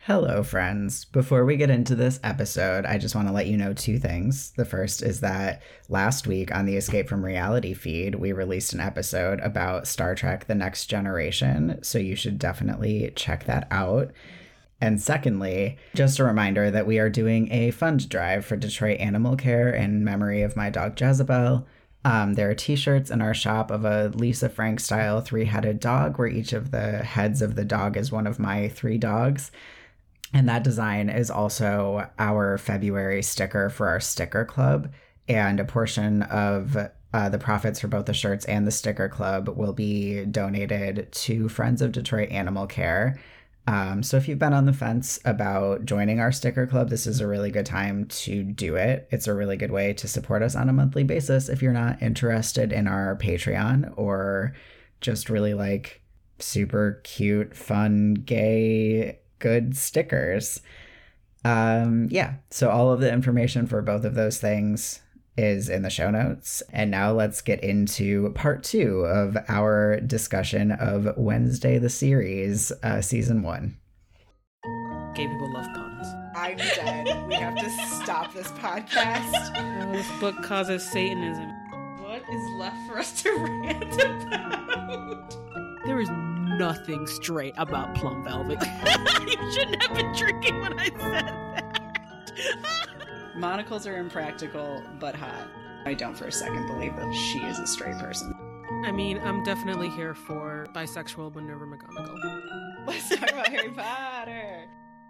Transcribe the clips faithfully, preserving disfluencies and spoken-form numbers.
Hello, friends. Before we get into this episode, I just want to let you know two things. The first is that last week on the Escape from Reality feed, we released an episode about Star Trek: The Next Generation, so you should definitely check that out. And secondly, just a reminder that we are doing a fund drive for Detroit Animal Care in memory of my dog Jezebel. Um, there are t-shirts in our shop of a Lisa Frank style three-headed dog where each of the heads of the dog is one of my three dogs. And that design is also our February sticker for our sticker club. And a portion of uh, the profits for both the shirts and the sticker club will be donated to Friends of Detroit Animal Care. Um, so if you've been on the fence about joining our sticker club, this is a really good time to do it. It's a really good way to support us on a monthly basis if you're not interested in our Patreon or just really like super cute, fun, gay, good stickers. Um, yeah, so all of the information for both of those things is in the show notes. And now let's get into part two of our discussion of Wednesday the series, uh, season one. Gay people love puns. I'm dead. We have to stop this podcast. Oh, this book causes Satanism. What is left for us to rant about? There is nothing straight about Plum Velvet. You shouldn't have been drinking when I said that. Monocles are impractical, but hot. I don't for a second believe that she is a straight person. I mean, I'm definitely here for bisexual Minerva McGonagall. Let's talk about Harry Potter.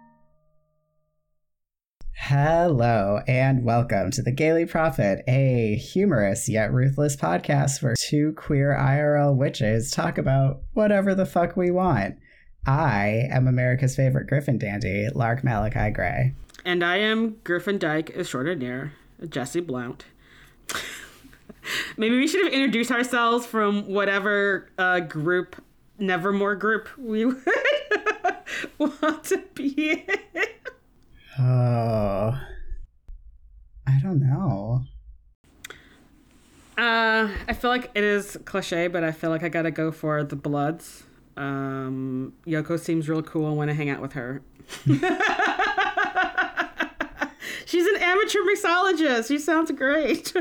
Hello, and welcome to the Gaily Prophet, a humorous yet ruthless podcast where two queer I R L witches talk about whatever the fuck we want. I am America's favorite Griffin dandy, Lark Malachi Gray. And I am Griffin Dyke extraordinaire, Jesse Blount. Maybe we should have introduced ourselves from whatever uh, group, Nevermore group we would want to be in. Oh, I don't know. Uh, I feel like it is cliche, but I feel like I gotta go for the Bloods. Um, Yoko seems real cool. I want to hang out with her. She's an amateur mixologist. She sounds great.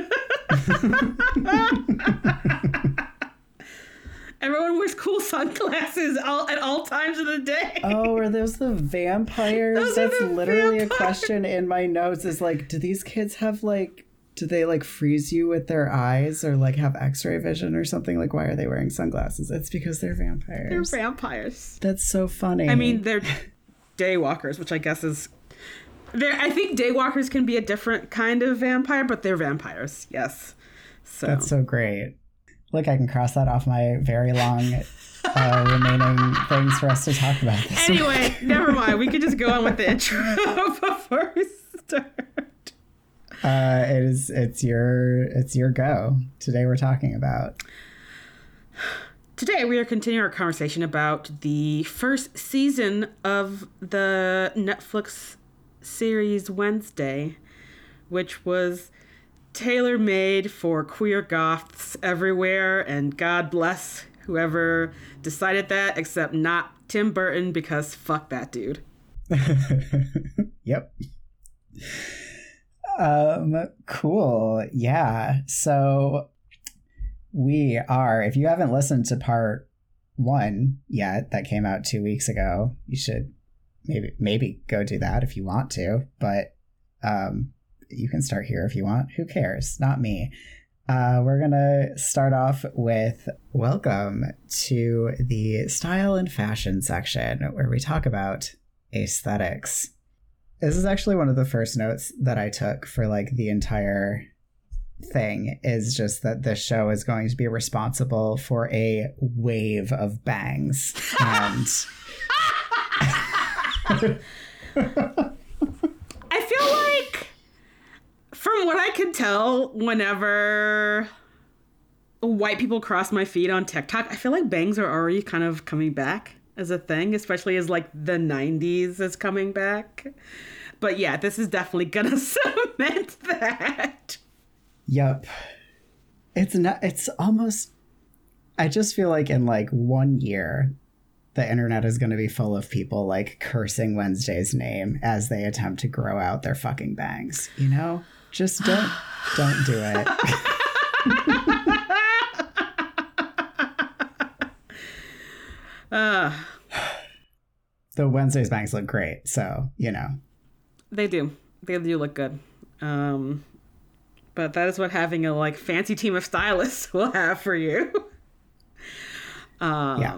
Everyone wears cool sunglasses all, at all times of the day. Oh, are those the vampires? Those That's are the literally vampires. a question in my notes. Is like, do these kids have like, do they like freeze you with their eyes or like have x-ray vision or something? Like, why are they wearing sunglasses? It's because they're vampires. They're vampires. That's so funny. I mean, they're daywalkers, which I guess is... They're, I think daywalkers can be a different kind of vampire, but they're vampires, yes. So That's so great. Look, I can cross that off my very long uh, remaining things for us to talk about this Anyway, never mind. We could just go on with the intro before we start. Uh, it is, it's your, it's your go. Today we're talking about... Today we are continuing our conversation about the first season of the Netflix series Wednesday, which was tailor-made for queer goths everywhere, and God bless whoever decided that, except not Tim Burton, because fuck that dude. Yep. Um, cool. Yeah. So we are, if you haven't listened to part one yet, that came out two weeks ago, you should maybe, maybe go do that if you want to, but, um, you can start here if you want. Who cares? Not me. Uh, we're going to start off with welcome to the style and fashion section where we talk about aesthetics. This is actually one of the first notes that I took for like the entire thing, is just that this show is going to be responsible for a wave of bangs. And I feel like, from what I can tell, whenever white people cross my feed on TikTok, I feel like bangs are already kind of coming back as a thing, especially as like the nineties is coming back. But yeah, this is definitely gonna cement that. Yep. It's not, it's almost, I just feel like in like one year, the internet is going to be full of people like cursing Wednesday's name as they attempt to grow out their fucking bangs. You know, just don't don't do it. uh, the Wednesday's bangs look great, so you know they do. They do look good. Um, but that is what having a like fancy team of stylists will have for you. Um, yeah.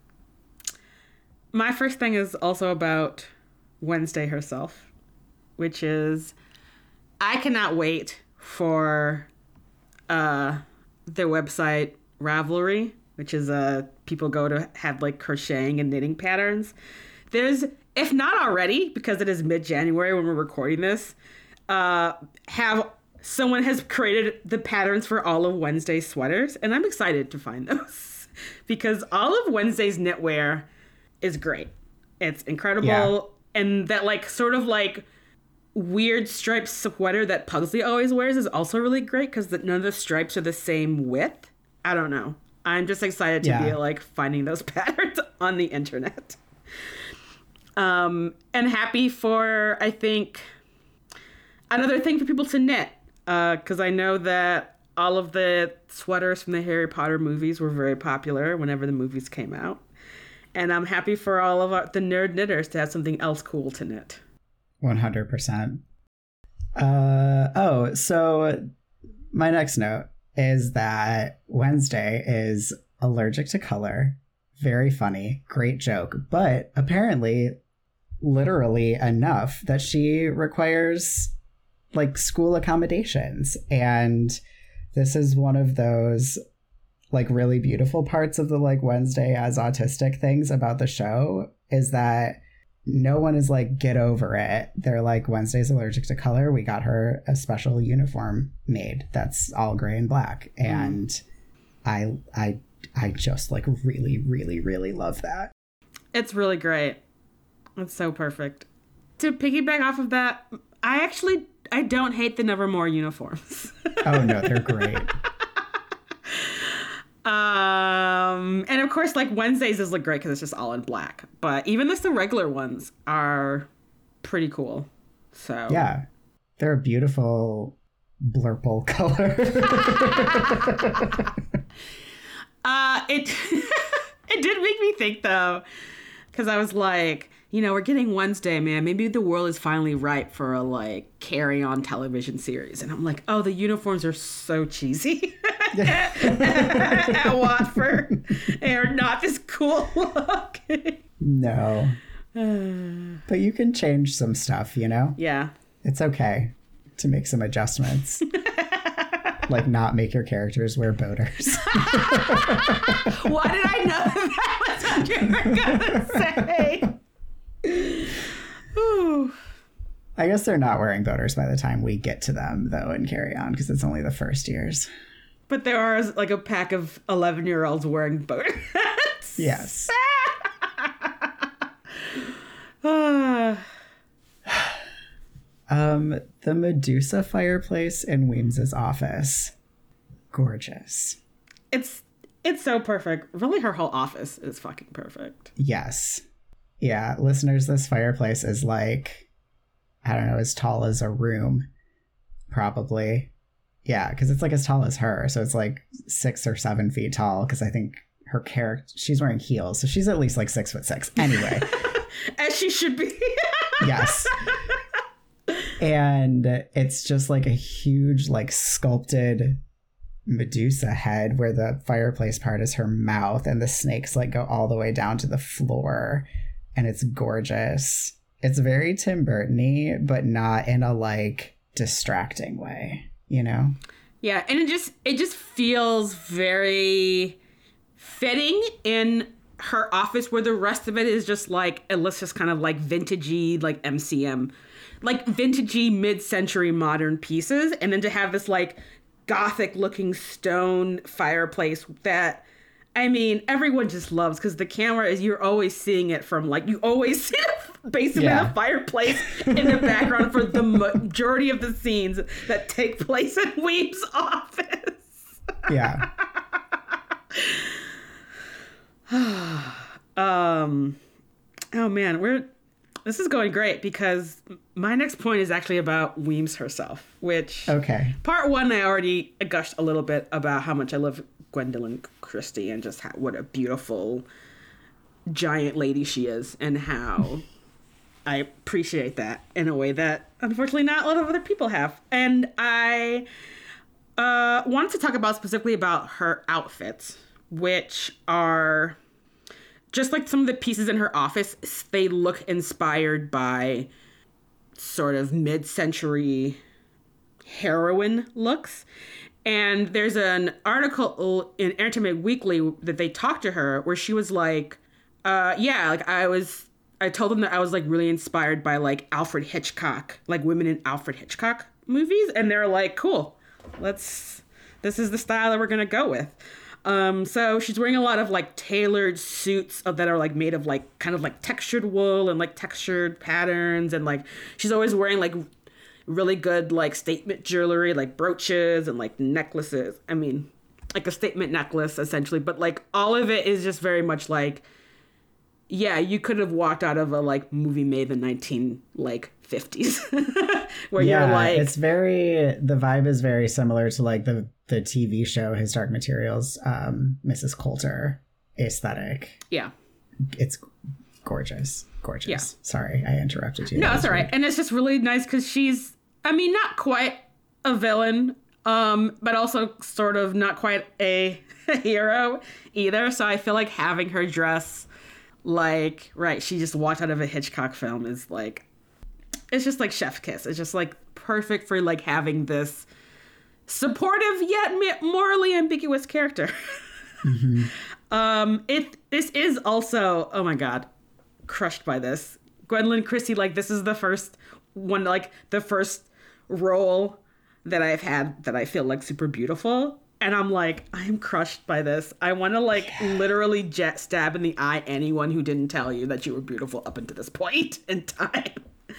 My first thing is also about Wednesday herself, which is I cannot wait for uh, their website Ravelry, which is uh, people go to have like crocheting and knitting patterns. There's, if not already, because it is mid-January when we're recording this, uh, have someone has created the patterns for all of Wednesday's sweaters, and I'm excited to find those because all of Wednesday's knitwear is great. It's incredible. Yeah. And that like sort of like weird striped sweater that Pugsley always wears is also really great because none of the stripes are the same width. I don't know. I'm just excited to yeah. be like finding those patterns on the internet. Um, and happy for, I think, another thing for people to knit. Because uh, I know that all of the sweaters from the Harry Potter movies were very popular whenever the movies came out. And I'm happy for all of our, the nerd knitters to have something else cool to knit. one hundred percent. Uh, oh, so my next note is that Wednesday is allergic to color. Very funny. Great joke. But apparently, literally enough that she requires like school accommodations. And this is one of those like really beautiful parts of the like Wednesday as autistic things about the show is that no one is like, get over it. They're like, Wednesday's allergic to color. We got her a special uniform made that's all gray and black. Mm. And I, I, I just like really, really, really love that. It's really great. It's so perfect. To piggyback off of that, I actually, I don't hate the Nevermore uniforms. Oh no, they're great. Um, and of course, like Wednesdays is look great because it's just all in black. But even just the regular ones are pretty cool. So yeah, they're a beautiful blurple color. uh, it it did make me think though, because I was like, you know, we're getting Wednesday, man. Maybe the world is finally ripe for a like carry-on television series. And I'm like, oh, the uniforms are so cheesy. At Watford, they are not this cool look. No. But you can change some stuff, you know? Yeah. It's okay to make some adjustments. Like not make your characters wear boaters. Why did I know that was what you were gonna say? Ooh. I guess they're not wearing boaters by the time we get to them, though, and Carry On, because it's only the first years. But there are like a pack of eleven-year-olds wearing boater hats. Yes. um, the Medusa fireplace in Weems's office. Gorgeous. It's it's so perfect. Really, her whole office is fucking perfect. Yes. Yeah, listeners, this fireplace is like, I don't know, as tall as a room, probably. Yeah, because it's like as tall as her. So it's like six or seven feet tall because I think her character, she's wearing heels. So she's at least like six foot six. Anyway. As she should be. Yes. And it's just like a huge like sculpted Medusa head where the fireplace part is her mouth and the snakes like go all the way down to the floor. And it's gorgeous. It's very Tim Burton-y, but not in a like distracting way. You know? Yeah, and it just it just feels very fitting in her office where the rest of it is just like, it looks just kind of like vintagey, like M C M. Like vintagey mid-century modern pieces. And then to have this like gothic looking stone fireplace that, I mean, everyone just loves because the camera is, you're always seeing it from like, you always see basically yeah. the fireplace in the background for the majority of the scenes that take place in Weem's office. Yeah. Um, oh man, we're this is going great because my next point is actually about Weems herself, which okay. Part one, I already gushed a little bit about how much I love Gwendoline Christie and just how, what a beautiful giant lady she is, and how I appreciate that in a way that unfortunately not a lot of other people have. And I uh, wanted to talk about specifically about her outfits, which are just like some of the pieces in her office. They look inspired by sort of mid-century heroine looks. And there's an article in Entertainment Weekly that they talked to her where she was like, uh, yeah, like I was, I told them that I was like really inspired by like Alfred Hitchcock, like women in Alfred Hitchcock movies. And they're like, cool, let's, this is the style that we're going to go with. Um, so she's wearing a lot of like tailored suits that are like made of like kind of like textured wool and like textured patterns. And like, she's always wearing like really good like statement jewelry, like brooches and like necklaces. I mean, like a statement necklace essentially, but like all of it is just very much like, yeah, you could have walked out of a like movie made in the nineteen like fifties where yeah, you're like, it's very, the vibe is very similar to like the the T V show His Dark Materials, um, Missus Coulter aesthetic. Yeah, it's gorgeous, gorgeous. Yeah. Sorry, I interrupted you. No, that's all right. And it's just really nice because she's, I mean, not quite a villain, um, but also sort of not quite a hero either. So I feel like having her dress like, right, she just walked out of a Hitchcock film is like, it's just like chef kiss. It's just like perfect for like having this supportive yet morally ambiguous character. Mm-hmm. um, it this is also, oh my God, crushed by this. Gwendoline Christie, like this is the first one, like the first role that I've had that I feel like super beautiful. And I'm like, I am crushed by this. I want to like yeah. literally jet stab in the eye anyone who didn't tell you that you were beautiful up until this point in time.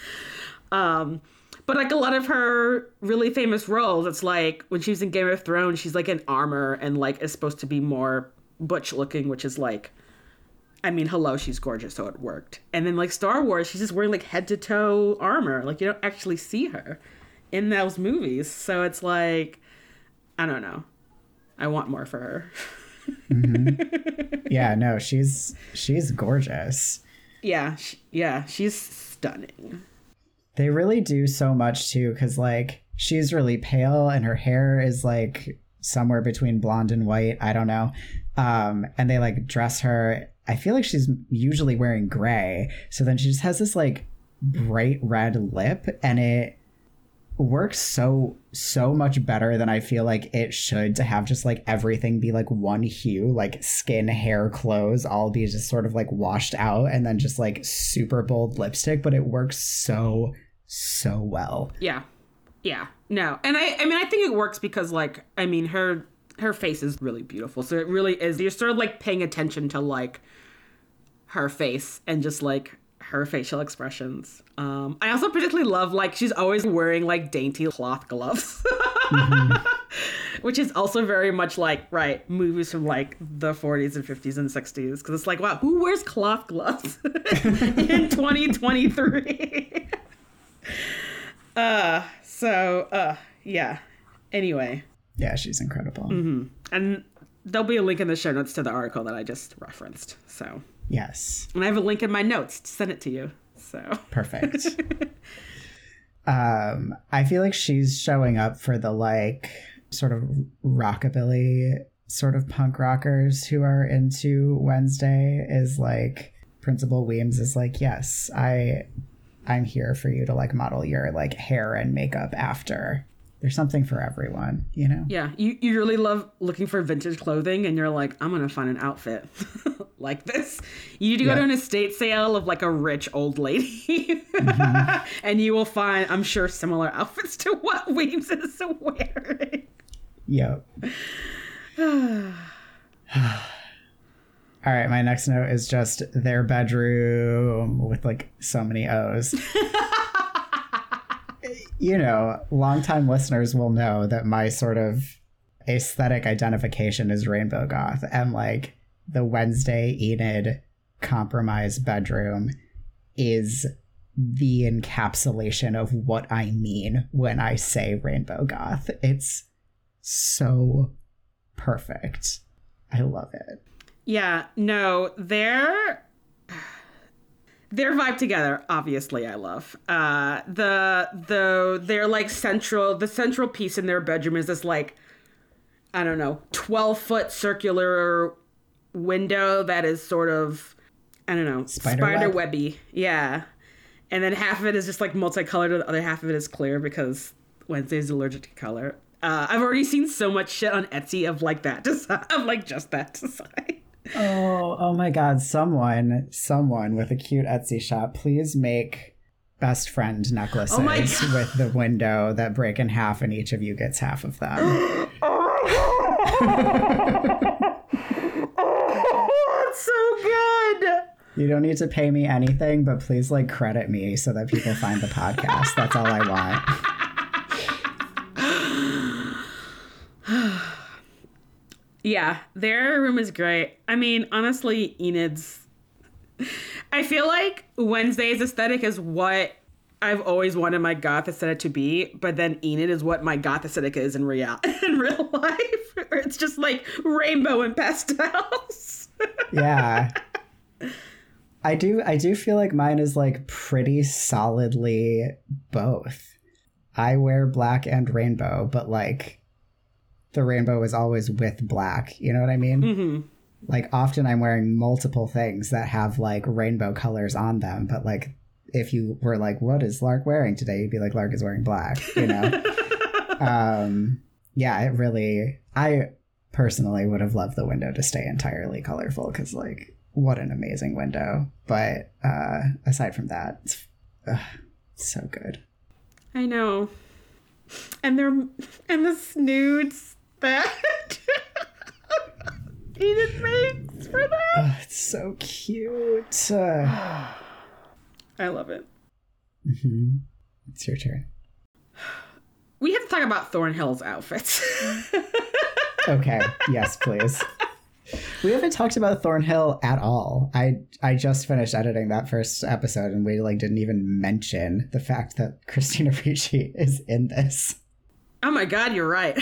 Um, but like a lot of her really famous roles, it's like when she was in Game of Thrones, she's like in armor and like is supposed to be more butch looking, which is like, I mean, hello, she's gorgeous, so it worked. And then like Star Wars, she's just wearing like head to toe armor. Like you don't actually see her in those movies. So it's like, I don't know. I want more for her. Mm-hmm. Yeah, no, she's she's gorgeous. Yeah, she, yeah, she's stunning. They really do so much too, because like she's really pale and her hair is like somewhere between blonde and white. I don't know. Um, and they like dress her. I feel like she's usually wearing gray. So then she just has this like bright red lip, and it works so so much better than I feel like it should, to have just like everything be like one hue, like skin, hair, clothes all be just sort of like washed out, and then just like super bold lipstick, but it works so so well. Yeah. Yeah. No. And I I mean I think it works because like I mean her her face is really beautiful. So it really is, you're sort of like paying attention to like her face and just like her facial expressions. Um, I also particularly love, like, she's always wearing, like, dainty cloth gloves. Mm-hmm. Which is also very much, like, right, movies from, like, the forties and fifties and sixties. Because it's like, wow, who wears cloth gloves in twenty twenty-three? uh, so, uh, yeah. Anyway. Yeah, she's incredible. Mm-hmm. And there'll be a link in the show notes to the article that I just referenced, so... Yes. And I have a link in my notes to send it to you. So perfect. um, I feel like she's showing up for the like sort of rockabilly sort of punk rockers who are into Wednesday. Is like Principal Weems is like, yes, I I'm here for you to like model your like hair and makeup after. There's something for everyone, you know? Yeah. You, you really love looking for vintage clothing and you're like, I'm going to find an outfit like this. You need to go yep. to an estate sale of like a rich old lady mm-hmm. and you will find, I'm sure, similar outfits to what Weems is wearing. Yep. All right. My next note is just their bedroom with like so many O's. You know, longtime listeners will know that my sort of aesthetic identification is rainbow goth, and like the Wednesday Enid compromise bedroom is the encapsulation of what I mean when I say rainbow goth. It's so perfect. I love it. Yeah, no, they're their vibe together, obviously I love. Uh the the they're like central the central piece in their bedroom is this like, I don't know, twelve foot circular window that is sort of, I don't know, spider, spider web. webby. Yeah. And then half of it is just like multicolored, the other half of it is clear because Wednesday's allergic to color. Uh, I've already seen so much shit on Etsy of like that design, of like just that design. Oh, oh my God. Someone, someone with a cute Etsy shop, please make best friend necklaces Oh my with the window that break in half and each of you gets half of them. Oh it's so good. You don't need to pay me anything, but please like credit me so that people find the podcast. That's all I want. Yeah, their room is great. I mean, honestly, Enid's... I feel like Wednesday's aesthetic is what I've always wanted my goth aesthetic to be, but then Enid is what my goth aesthetic is in real in real life. Where it's just like rainbow and pastels. Yeah. I do I do feel like mine is like pretty solidly both. I wear black and rainbow, but like the rainbow is always with black. You know what I mean? Mm-hmm. Like often I'm wearing multiple things that have like rainbow colors on them, but like if you were like, what is Lark wearing today? You'd be like, Lark is wearing black, you know? um, yeah, it really, I personally would have loved the window to stay entirely colorful because like, what an amazing window. But uh, aside from that, it's uh, so good. I know. And they're, and the snoods that Enid makes for that. Oh, it's so cute. Uh, I love it. mm-hmm. It's your turn. We have to talk about Thornhill's outfits. Okay. Yes, please. We haven't talked about Thornhill at all. I I just finished editing that first episode and we like didn't even mention the fact that Christina Ricci is in this. Oh my God, you're right.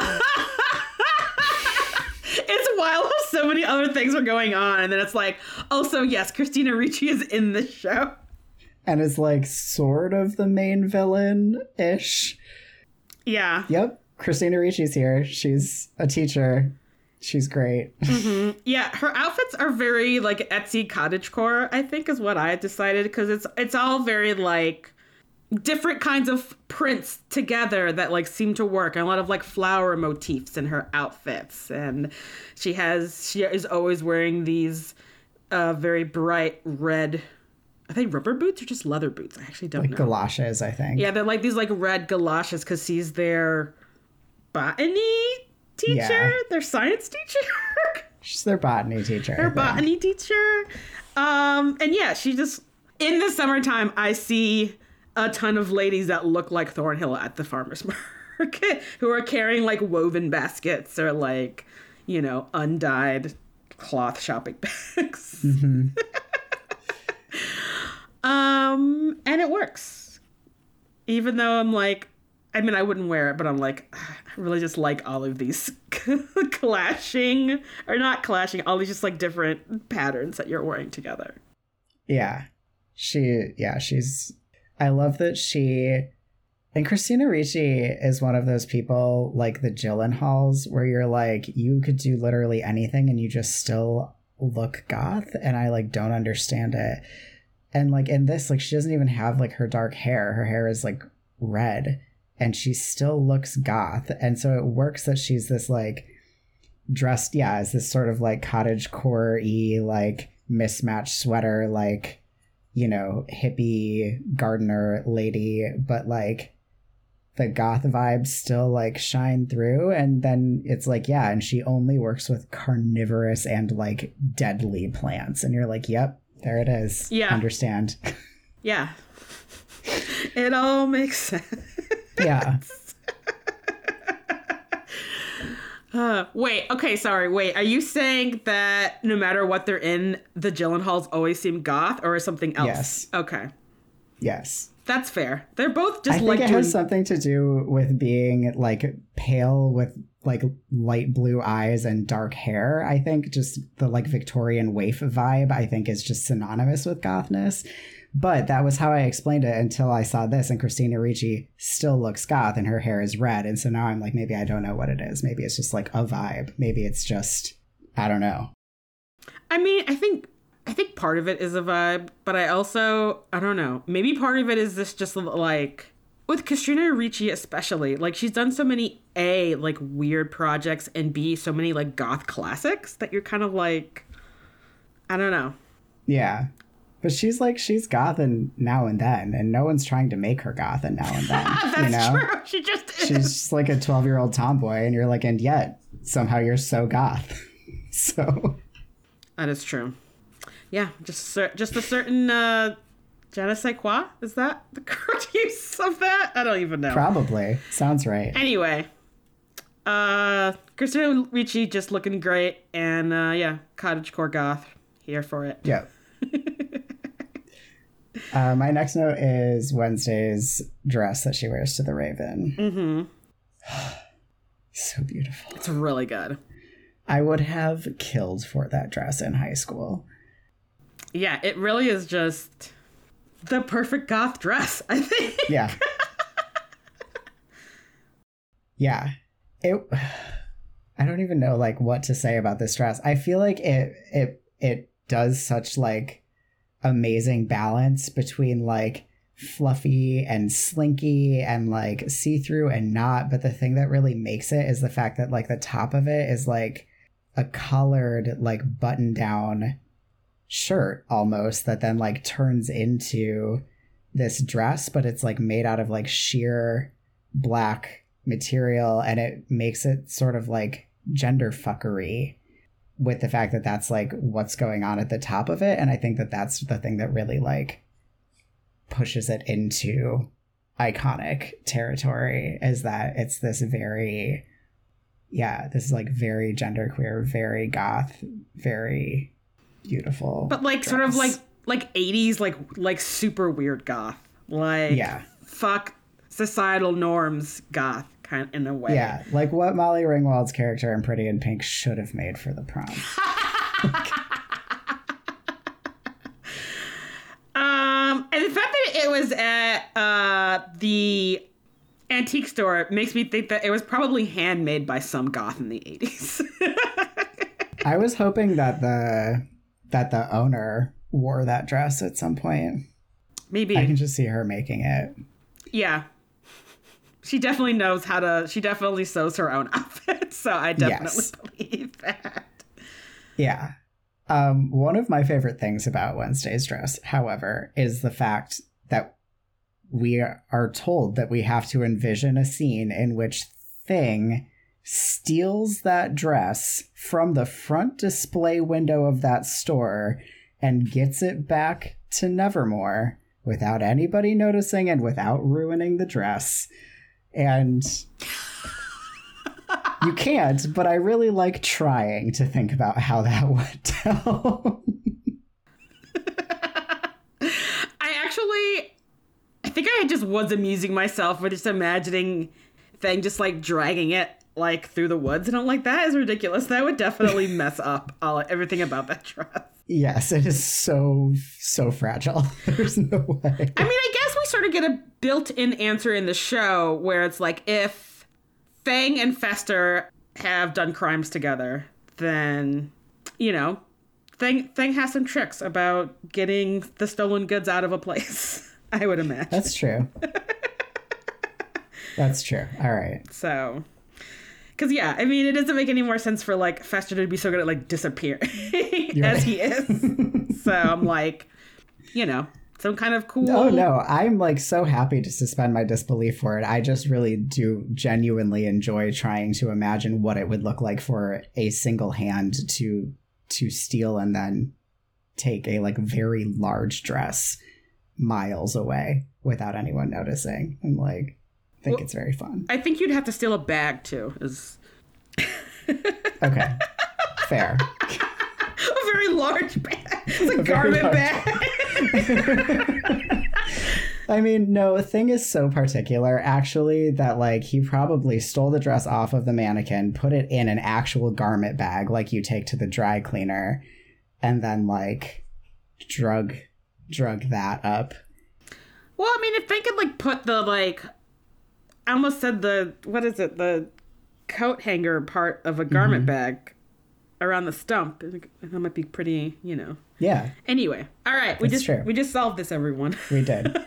It's wild how so many other things were going on, and then it's like, also yes, Christina Ricci is in this show. And is like sort of the main villain-ish. Yeah. Yep. Christina Ricci's here. She's a teacher. She's great. Mm-hmm. Yeah, her outfits are very like Etsy cottagecore, I think is what I decided, because it's it's all very like different kinds of prints together that like seem to work, and a lot of like flower motifs in her outfits. And she has she is always wearing these uh very bright red, are they rubber boots or just leather boots? I actually don't like know. galoshes, I think. Yeah, they're like these like red galoshes because she's their botany teacher, Yeah. their science teacher. She's their botany teacher. I Her think. botany teacher. Um, and yeah, she just, in the summertime, I see a ton of ladies that look like Thornhill at the farmer's market who are carrying like woven baskets or like, you know, undyed cloth shopping bags. Mm-hmm. um, and it works. Even though I'm like, I mean, I wouldn't wear it, but I'm like, I really just like all of these clashing, or not clashing, all these just like different patterns that you're wearing together. Yeah. She, yeah, she's, I love that she, and Christina Ricci is one of those people like the Gyllenhaals where you're like, you could do literally anything and you just still look goth. And I like don't understand it. And like in this, like she doesn't even have like her dark hair. Her hair is like red. And she still looks goth. And so it works that she's this like dressed, yeah, as this sort of like cottagecore-y, like mismatched sweater, like, you know, hippie gardener lady, but like the goth vibes still like shine through. And then it's like, yeah, and she only works with carnivorous and like deadly plants. And you're like, yep, there it is. Yeah. Understand. Yeah. It all makes sense. Yeah. Uh, wait, okay, sorry, wait. Are you saying that no matter what they're in, the Gyllenhaals always seem goth, or something else? Yes. Okay. Yes. That's fair. They're both just I think like it doing... has something to do with being like pale with like light blue eyes and dark hair. I think just the like Victorian waif vibe, I think, is just synonymous with gothness. But that was how I explained it until I saw this, and Christina Ricci still looks goth and her hair is red. And so now I'm like, maybe I don't know what it is. Maybe it's just like a vibe. Maybe it's just, I don't know. I mean, I think I think part of it is a vibe, but I also, I don't know. Maybe part of it is this just like, with Christina Ricci especially, like she's done so many A, like weird projects, and B, so many like goth classics that you're kind of like, I don't know. Yeah. But she's like, she's goth and now and then, and no one's trying to make her goth and now and then. That's you know? true. She just is. She's just like a twelve-year-old tomboy, and you're like, and yet somehow you're so goth. So that is true. Yeah, just cer- just a certain uh, je ne sais quoi. Is that the correct use of that? I don't even know. Probably. Sounds right. Anyway, uh, Christina Ricci just looking great, and uh, yeah, cottagecore goth. Here for it. Yep. uh, my next note is Wednesday's dress that she wears to the Raven. Mm-hmm. So beautiful. It's really good. I would have killed for that dress in high school. Yeah, it really is just the perfect goth dress, I think. Yeah. Yeah. It I don't even know like what to say about this dress. I feel like it it it does such like amazing balance between like fluffy and slinky and like see-through and not, but the thing that really makes it is the fact that like the top of it is like a collared like button down shirt almost that then like turns into this dress, but it's like made out of like sheer black material, and it makes it sort of like gender fuckery with the fact that that's like what's going on at the top of it. And I think that that's the thing that really like pushes it into iconic territory, is that it's this very, yeah, this is like very genderqueer, very goth, very beautiful. But like dress. sort of like like eighties, like like super weird goth. Like yeah. Fuck societal norms goth kind of in a way. Yeah, like what Molly Ringwald's character in Pretty in Pink should have made for the prom. um, and the fact that it was at uh, the antique store makes me think that it was probably handmade by some goth in the eighties. I was hoping that the that the owner wore that dress at some point. Maybe. I can just see her making it. Yeah. She definitely knows how to, she definitely sews her own outfits, so I definitely yes. believe that. Yeah. Um, one of my favorite things about Wednesday's dress, however, is the fact that we are told that we have to envision a scene in which Thing steals that dress from the front display window of that store and gets it back to Nevermore without anybody noticing and without ruining the dress. And you can't, but I really like trying to think about how that went down. I actually, I think I just was amusing myself with just imagining Thing just like dragging it like through the woods, and I'm like, that is ridiculous. That would definitely mess up all everything about that dress. Yes, it is so, so fragile. There's no way. I mean, I guess we sort of get a built-in answer in the show where it's like, if Fang and Fester have done crimes together, then, you know, Thing, Thing has some tricks about getting the stolen goods out of a place, I would imagine. That's true. That's true. All right. So... Because, yeah, I mean, it doesn't make any more sense for, like, Fester to be so good at, like, disappearing as right. he is. So I'm like, you know, some kind of cool... Oh, no. I'm, like, so happy to suspend my disbelief for it. I just really do genuinely enjoy trying to imagine what it would look like for a single hand to to steal and then take a, like, very large dress miles away without anyone noticing. I'm like... I think well, it's very fun. I think you'd have to steal a bag too. Is Okay. Fair. A very large bag. It's a, a garment bag. I mean, no, Thing is so particular, actually, that, like, he probably stole the dress off of the mannequin, put it in an actual garment bag, like you take to the dry cleaner, and then, like, drug, drug that up. Well, I mean, if they could, like, put the, like, I almost said the, what is it, the coat hanger part of a garment mm-hmm. bag around the stump, that might be pretty, you know. Yeah. Anyway, all right, we That's just true. we just solved this, everyone. We did.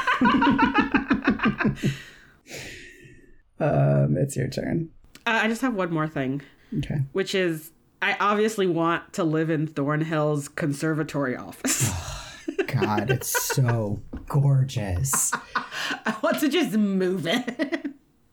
um, it's your turn. Uh, I just have one more thing. Okay. Which is, I obviously want to live in Thornhill's conservatory office. Oh, God, it's so gorgeous. I want to just move it.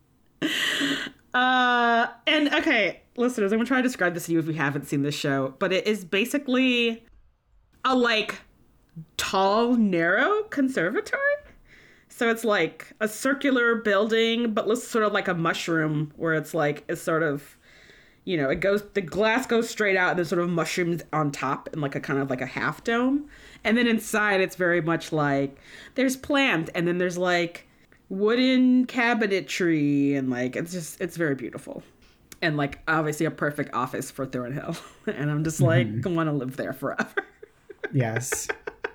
uh, and okay, listeners, I'm gonna try to describe this to you if you haven't seen this show, but it is basically a like tall, narrow conservatory. So it's like a circular building, but looks sort of like a mushroom, where it's like it's sort of, you know, it goes, the glass goes straight out and then sort of mushrooms on top in like a kind of like a half dome. And then inside it's very much like there's plants and then there's like wooden cabinetry and like it's just, it's very beautiful. And like obviously a perfect office for Thornhill. And I'm just like, mm-hmm. I want to live there forever. Yes.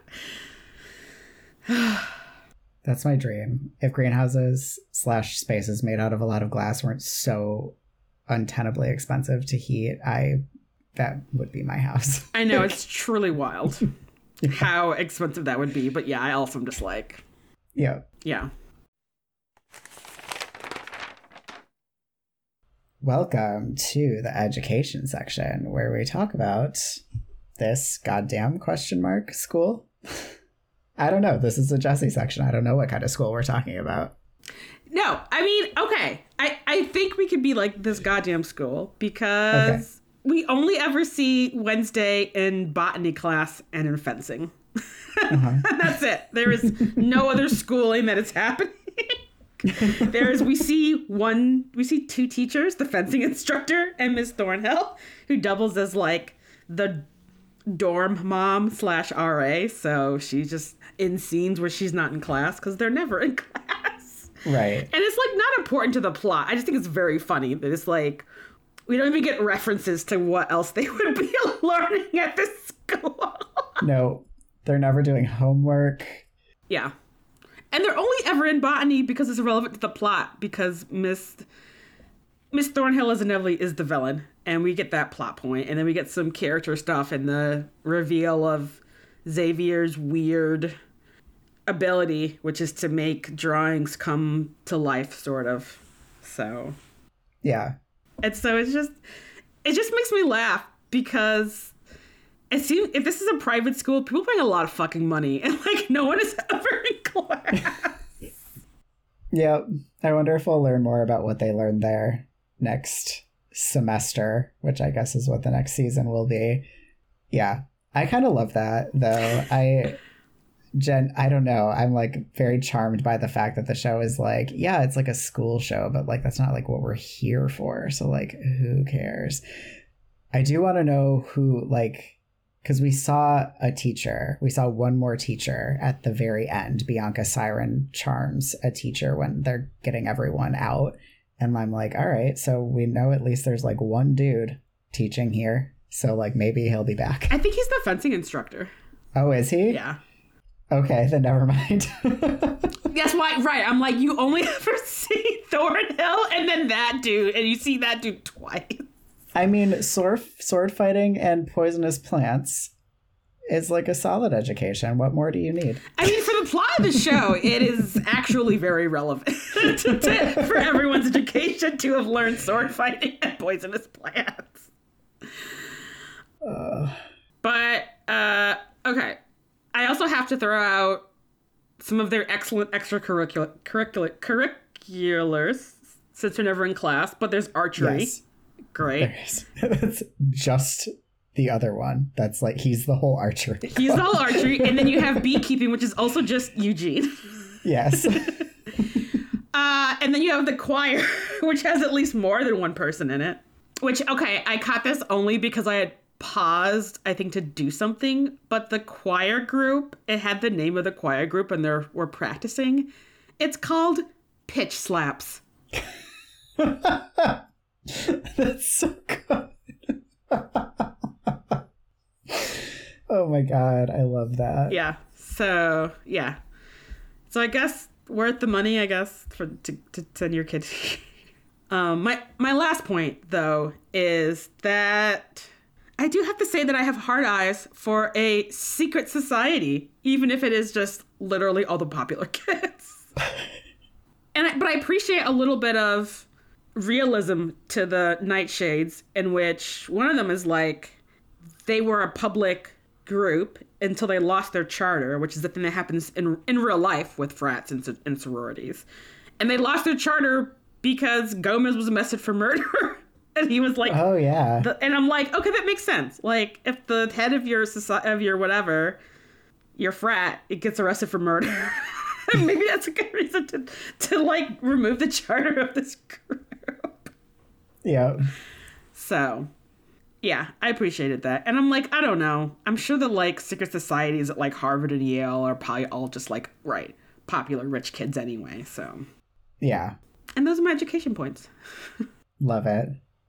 That's my dream. If greenhouses slash spaces made out of a lot of glass weren't so untenably expensive to heat, I that would be my house. I know, it's truly wild yeah. how expensive that would be. But yeah, I also am just like, yeah, yeah. Welcome to the education section, where we talk about this goddamn question mark school. I don't know. This is a Jessie section. I don't know what kind of school we're talking about. No, I mean, okay. I, I think we could be like this goddamn school because okay. we only ever see Wednesday in botany class and in fencing. Uh-huh. That's it. There is no other schooling that is happening. There's we see one we see two teachers, the fencing instructor and Miss Thornhill, who doubles as like the dorm mom slash R A. So she's just in scenes where she's not in class because they're never in class. Right. And it's like not important to the plot. I just think it's very funny that it's like we don't even get references to what else they would be learning at this school. No, they're never doing homework. Yeah. And they're only ever in botany because it's relevant to the plot, because Miss Miss Thornhill is inevitably is the villain, and we get that plot point, and then we get some character stuff and the reveal of Xavier's weird ability, which is to make drawings come to life, sort of. So yeah. And so it's just it just makes me laugh because it seems if this is a private school, people paying a lot of fucking money, and like no one is ever in class. Yeah, I wonder if we'll learn more about what they learned there next semester, which I guess is what the next season will be. Yeah, I kind of love that though. I, Jen, I don't know. I'm like very charmed by the fact that the show is like, yeah, it's like a school show, but like that's not like what we're here for. So like, who cares? I do want to know who like. Because we saw a teacher, we saw one more teacher at the very end. Bianca Siren charms a teacher when they're getting everyone out. And I'm like, all right, so we know at least there's like one dude teaching here. So like maybe he'll be back. I think he's the fencing instructor. Oh, is he? Yeah. Okay, then never mind. That's why, right. I'm like, you only ever see Thornhill and then that dude, and you see that dude twice. I mean, sword, sword fighting and poisonous plants is like a solid education. What more do you need? I mean, for the plot of the show, it is actually very relevant to, to, for everyone's education to have learned sword fighting and poisonous plants. Uh. But, uh, okay. I also have to throw out some of their excellent extracurricular curricular, curriculars, since they're never in class, but there's archery. Yes. Great. That's just the other one. That's like, he's the whole archery. He's the whole archery. And then you have beekeeping, which is also just Eugene. Yes. uh, and then you have the choir, which has at least more than one person in it. Which, okay, I caught this only because I had paused, I think, to do something. But the choir group, it had the name of the choir group and they were practicing. It's called Pitch Slaps. That's so good. Oh my God, I love that. Yeah. So, yeah. So I guess worth the money, I guess, for to, to send your kids. um, my, my last point, though, is that I do have to say that I have hard eyes for a secret society, even if it is just literally all the popular kids. and I, But I appreciate a little bit of realism to the Nightshades, in which one of them is like, they were a public group until they lost their charter, which is the thing that happens in in real life with frats and, and sororities. And they lost their charter because Gomez was arrested for murder. And he was like, oh yeah. The, and I'm like, okay, that makes sense. Like, if the head of your society, of your whatever, your frat, it gets arrested for murder, maybe that's a good reason to to like remove the charter of this group. Yeah. So, yeah, I appreciated that. And I'm like, I don't know. I'm sure the like secret societies at like Harvard and Yale are probably all just like, right, popular rich kids anyway. So, yeah. And those are my education points. Love it.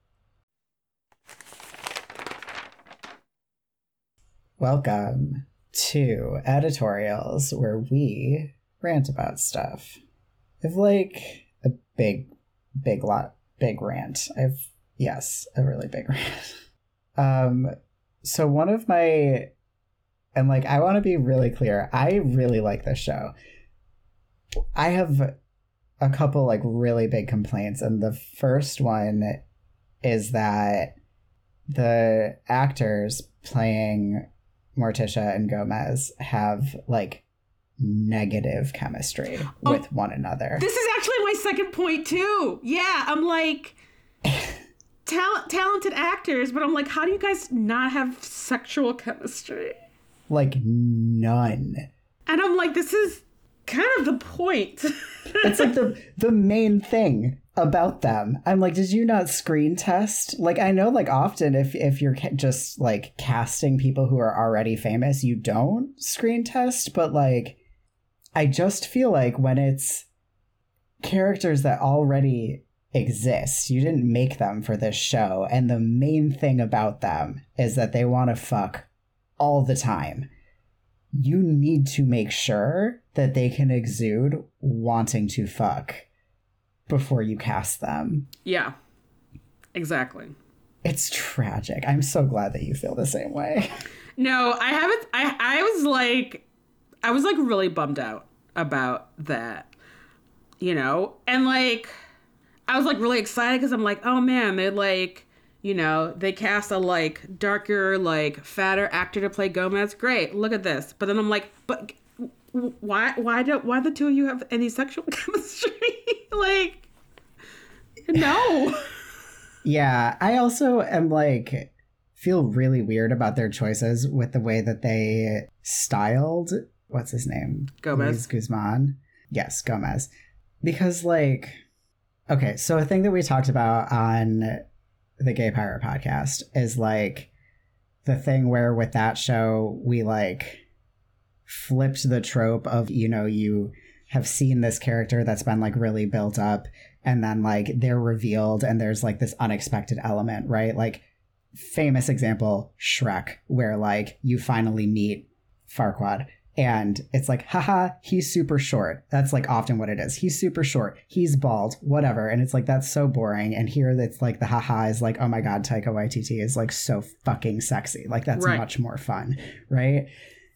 Welcome to editorials where we rant about stuff. I've like a big, big lot, big rant. I've, yes, a really big rant. Um, so one of my, and like, I want to be really clear. I really like this show. I have a couple like really big complaints. And the first one is that the actors playing Morticia and Gomez have like negative chemistry oh, with one another. This is actually my second point too. Yeah, I'm like tal- talented actors, but I'm like, how do you guys not have sexual chemistry? Like none. And I'm like, this is kind of the point. It's like the the main thing about them. I'm like, did you not screen test? Like, I know like often if if you're ca- just like casting people who are already famous, you don't screen test, but like I just feel like when it's characters that already exist, you didn't make them for this show, and the main thing about them is that they want to fuck all the time. You need to make sure that they can exude wanting to fuck before you cast them. Yeah, exactly. It's tragic. I'm so glad that you feel the same way. No, I haven't. I, I was like, I was like really bummed out about that, you know? And like, I was like really excited because I'm like, oh man, they like, you know, they cast a like darker, like fatter actor to play Gomez. Great, look at this. But then I'm like, but why, why don't, why the two of you have any sexual chemistry? Like, no. Yeah, I also am like, feel really weird about their choices with the way that they styled, what's his name? Gomez. Luis Guzman. Yes, Gomez. Because like, okay, so a thing that we talked about on the Gay Pirate podcast is like the thing where with that show, we like flipped the trope of, you know, you have seen this character that's been like really built up and then like they're revealed and there's like this unexpected element, right? Like famous example, Shrek, where like you finally meet Farquaad and it's like, haha, he's super short. That's like often what it is. He's super short. He's bald, whatever. And it's like, that's so boring. And here that's like the haha is like, oh my God, Taika Waititi is like so fucking sexy. Like that's right. Much more fun, right?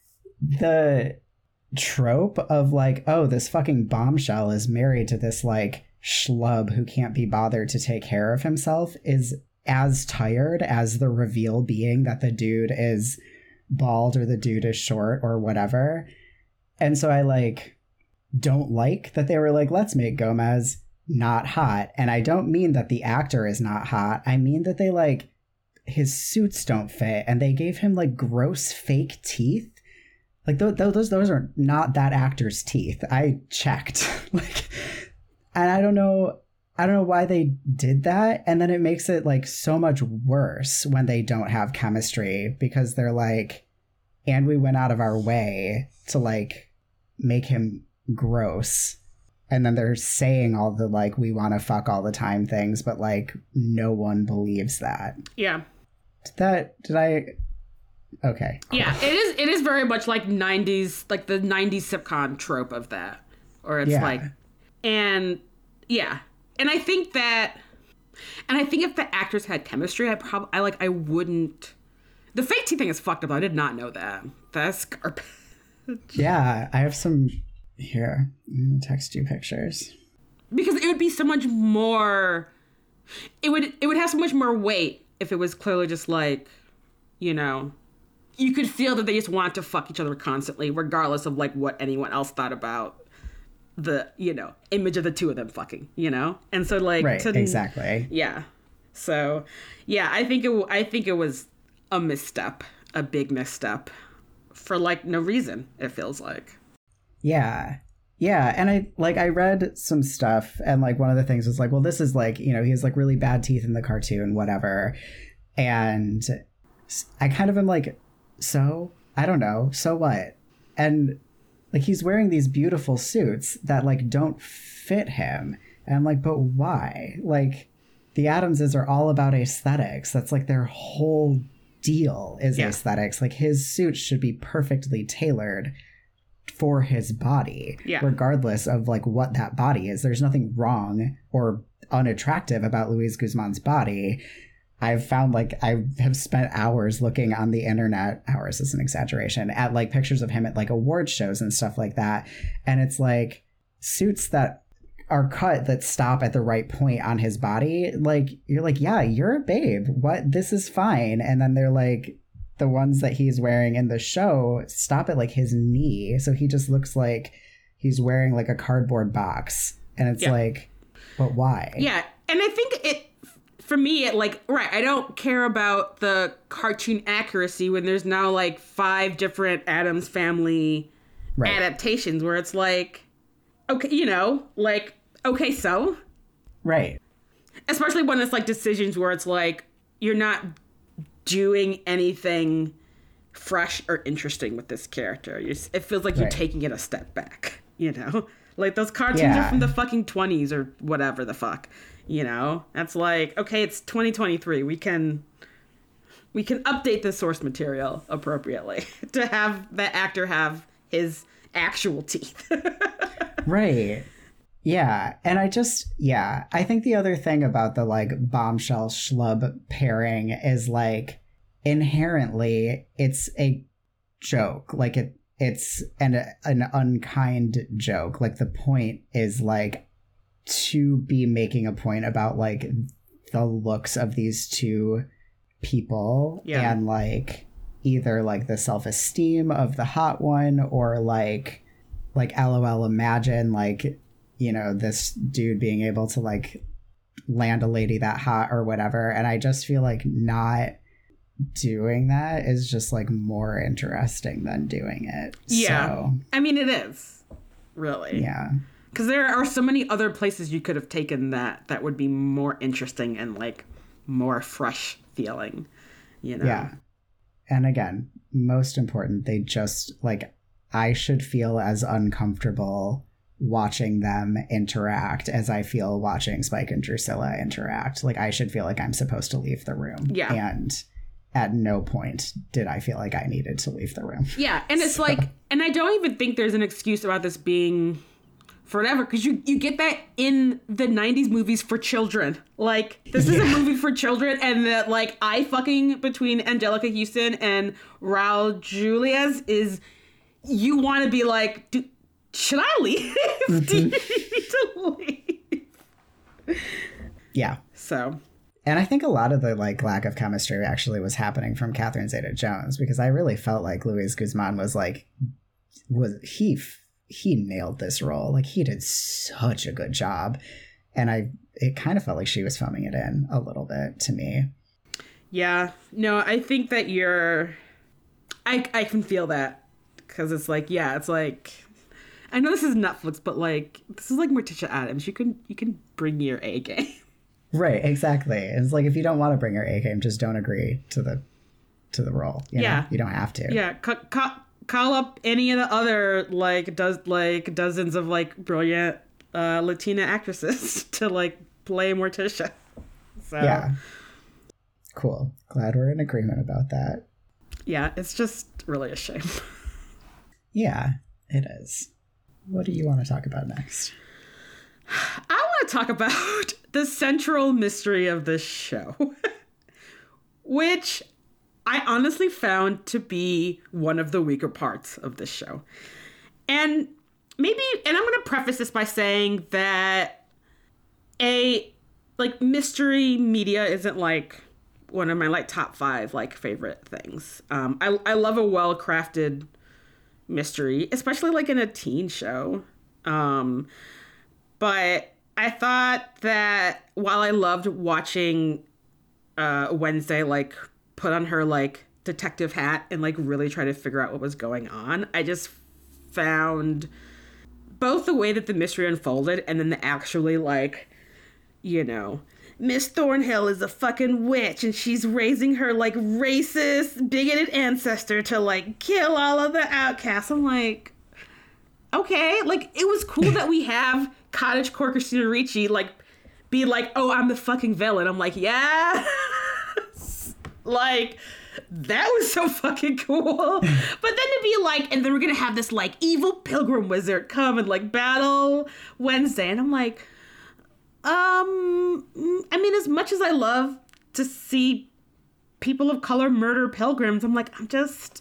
The trope of like, oh, this fucking bombshell is married to this like schlub who can't be bothered to take care of himself is as tired as the reveal being that the dude is bald or the dude is short or whatever. And so I like don't like that they were like, let's make Gomez not hot. And I don't mean that the actor is not hot. I mean that they like his suits don't fit and they gave him like gross fake teeth. Like th- th- those those are not that actor's teeth. I checked. Like, and I don't know I don't know why they did that. And then it makes it like so much worse when they don't have chemistry, because they're like, and we went out of our way to like make him gross. And then they're saying all the like, we want to fuck all the time things, but like no one believes that. Yeah. Did that, did I, okay. Cool. Yeah, it is, it is very much like nineties, like the nineties sitcom trope of that. Or it's Yeah. like, and yeah. And I think that, and I think if the actors had chemistry, I probably, I like, I wouldn't, the fake tea thing is fucked up. I did not know that. That's garbage. Yeah, I have some, here, I'm gonna text you pictures. Because it would be so much more, it would, it would have so much more weight if it was clearly just like, you know, you could feel that they just want to fuck each other constantly, regardless of like what anyone else thought about the, you know, image of the two of them fucking, you know? And so like, Right, to, exactly. yeah. So yeah, I think it, I think it was a misstep, a big misstep for like no reason, it feels like. Yeah. Yeah. And I like, I read some stuff, and like one of the things was like, well, this is like, you know, he has like really bad teeth in the cartoon, whatever. And I kind of am like, so I don't know. So what? And like, he's wearing these beautiful suits that like don't fit him. And I'm like, but why? Like, the Adamses are all about aesthetics. That's like their whole deal is Yeah. aesthetics. Like, his suit should be perfectly tailored for his body, Yeah. regardless of like what that body is. There's nothing wrong or unattractive about Luis Guzman's body. I've found like I have spent hours looking on the internet, hours is an exaggeration, at like pictures of him at like award shows and stuff like that. And it's like suits that are cut that stop at the right point on his body. Like, you're like, yeah, you're a babe. What? This is fine. And then they're like, the ones that he's wearing in the show stop at like his knee. So he just looks like he's wearing like a cardboard box. And it's Yeah. like, but why? Yeah. And I think it, for me, it like, right, I don't care about the cartoon accuracy when there's now like five different Addams Family Right. adaptations where it's like, okay, you know, like, okay, so? Right. Especially when it's like decisions where it's like, you're not doing anything fresh or interesting with this character. You're, it feels like you're Right. taking it a step back, you know? Like, those cartoons Yeah. are from the fucking twenties or whatever the fuck, you know? That's like, okay, it's twenty twenty-three. We can we can update the source material appropriately to have the actor have his actual teeth. Right. Yeah. And I just, yeah, I think the other thing about the like bombshell schlub pairing is like inherently it's a joke. Like it, it's an, an unkind joke. Like, the point is like to be making a point about like the looks of these two people, Yeah. and like either like the self-esteem of the hot one, or like like LOL, imagine like, you know, this dude being able to like land a lady that hot or whatever. And I just feel like not doing that is just like more interesting than doing it. Yeah. So, I mean, it is, really. yeah. Because there are so many other places you could have taken that that would be more interesting and like more fresh feeling, you know? Yeah. And again, most important, they just like, I should feel as uncomfortable watching them interact as I feel watching Spike and Drusilla interact. Like, I should feel like I'm supposed to leave the room. Yeah. And at no point did I feel like I needed to leave the room. Yeah, and it's So- like, and I don't even think there's an excuse about this being forever, because you, you get that in the nineties movies for children. Like, this is a Yeah. movie for children, and that, like, I fucking between Angelica Houston and Raul Julias is, you want to be like, do, should I leave? Do you need to leave? Yeah. So, And I think a lot of the like lack of chemistry actually was happening from Catherine Zeta-Jones, because I really felt like Luis Guzman was like, was he f- he nailed this role. Like, he did such a good job. And I, it kind of felt like she was phoning it in a little bit to me. yeah, no, I think that you're, I, I can feel that, because it's like, yeah, it's like, I know this is Netflix, but like this is like Morticia Addams. You can you can bring your A game. Right, exactly. It's like if you don't want to bring your A game, just don't agree to the to the role. You yeah, know? You don't have to. Yeah, ca- ca- call up any of the other like does like dozens of like brilliant uh, Latina actresses to like play Morticia. So yeah, cool. Glad we're in agreement about that. Yeah, it's just really a shame. Yeah, it is. What do you want to talk about next? I want to talk about the central mystery of this show, which I honestly found to be one of the weaker parts of this show. And maybe, and I'm going to preface this by saying that a, like, mystery media isn't, like, one of my, like, top five, like, favorite things. Um, I, I love a well-crafted mystery, especially, like, in a teen show. Um... But I thought that while I loved watching uh, Wednesday, like, put on her, like, detective hat and, like, really try to figure out what was going on, I just found both the way that the mystery unfolded and then the actually, like, you know, Miss Thornhill is a fucking witch and she's raising her, like, racist, bigoted ancestor to, like, kill all of the outcasts. I'm like, okay, like, it was cool that we have cottagecore Christina Ricci, like, be like, oh, I'm the fucking villain. I'm like, yeah. Like, that was so fucking cool. But then to be like, and then we're going to have this, like, evil pilgrim wizard come and, like, battle Wednesday. And I'm like, um, I mean, as much as I love to see people of color murder pilgrims, I'm like, I'm just,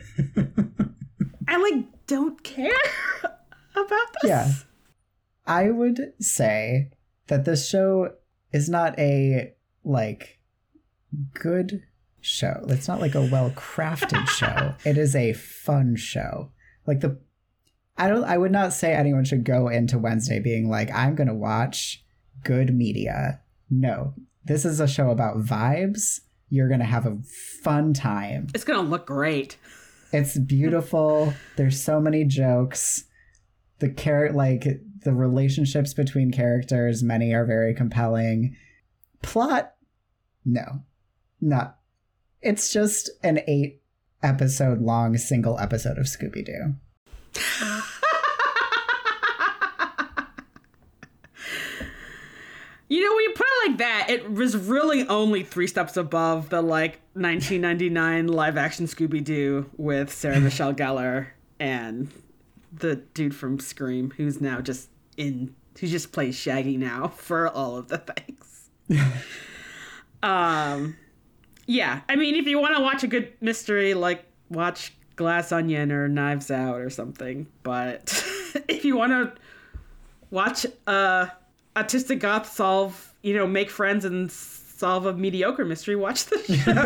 I, like, don't care about this. Yeah. I would say that this show is not a, like, good show. It's not like a well-crafted show. It is a fun show. Like, the I don't I would not say anyone should go into Wednesday being like, I'm going to watch good media. No. This is a show about vibes. You're going to have a fun time. It's going to look great. It's beautiful. There's so many jokes. The char- like the relationships between characters, many are very compelling. Plot, no, not. It's just an eight episode long single episode of Scooby-Doo. You know, when you put it like that, it was really only three steps above the, like, nineteen ninety-nine live action Scooby-Doo with Sarah Michelle Gellar and the dude from Scream, who's now just in, who just plays Shaggy now for all of the things. um, yeah, I mean, if you want to watch a good mystery, like, watch Glass Onion or Knives Out or something. But if you want to watch a autistic goth solve, you know, make friends and solve a mediocre mystery, watch the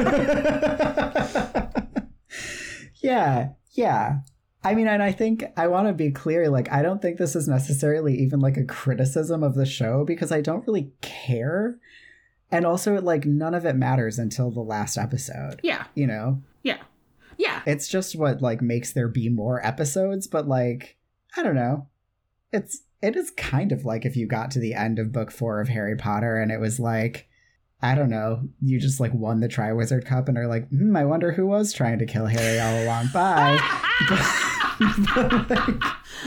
show. yeah, yeah. I mean, and I think I want to be clear, like, I don't think this is necessarily even, like, a criticism of the show because I don't really care. And also, like, none of it matters until the last episode. Yeah. You know? Yeah. Yeah. It's just what, like, makes there be more episodes, but, like, I don't know. It's, it is kind of like if you got to the end of book four of Harry Potter and it was like, I don't know, you just, like, won the Triwizard Cup and are like, hmm, I wonder who was trying to kill Harry all along. Bye. but, like,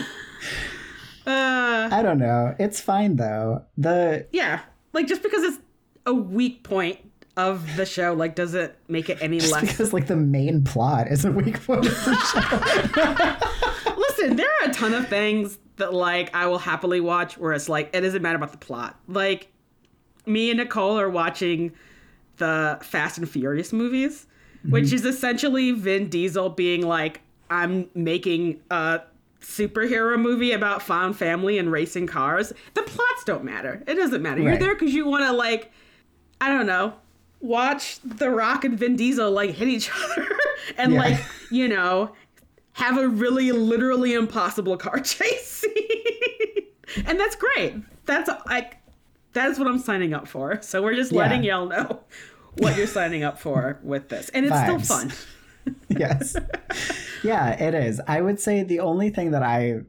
uh, I don't know. It's fine, though. The Yeah. Like, just because it's a weak point of the show, like, doesn't make it any just less. because, like, the main plot is a weak point of the show. Listen, there are a ton of things that, like, I will happily watch where it's like, it doesn't matter about the plot. Like, me and Nicole are watching the Fast and Furious movies, mm-hmm. which is essentially Vin Diesel being like, I'm making a superhero movie about found family and racing cars. The plots don't matter. It doesn't matter. Right. You're there because you want to, like, I don't know, watch The Rock and Vin Diesel, like, hit each other and, yeah. like, you know, have a really literally impossible car chase scene. And that's great. That's, like, that's what I'm signing up for. So we're just yeah. letting y'all know what you're signing up for with this. And it's Vibes. Still fun. Yes. Yeah, it is. I would say the only thing that I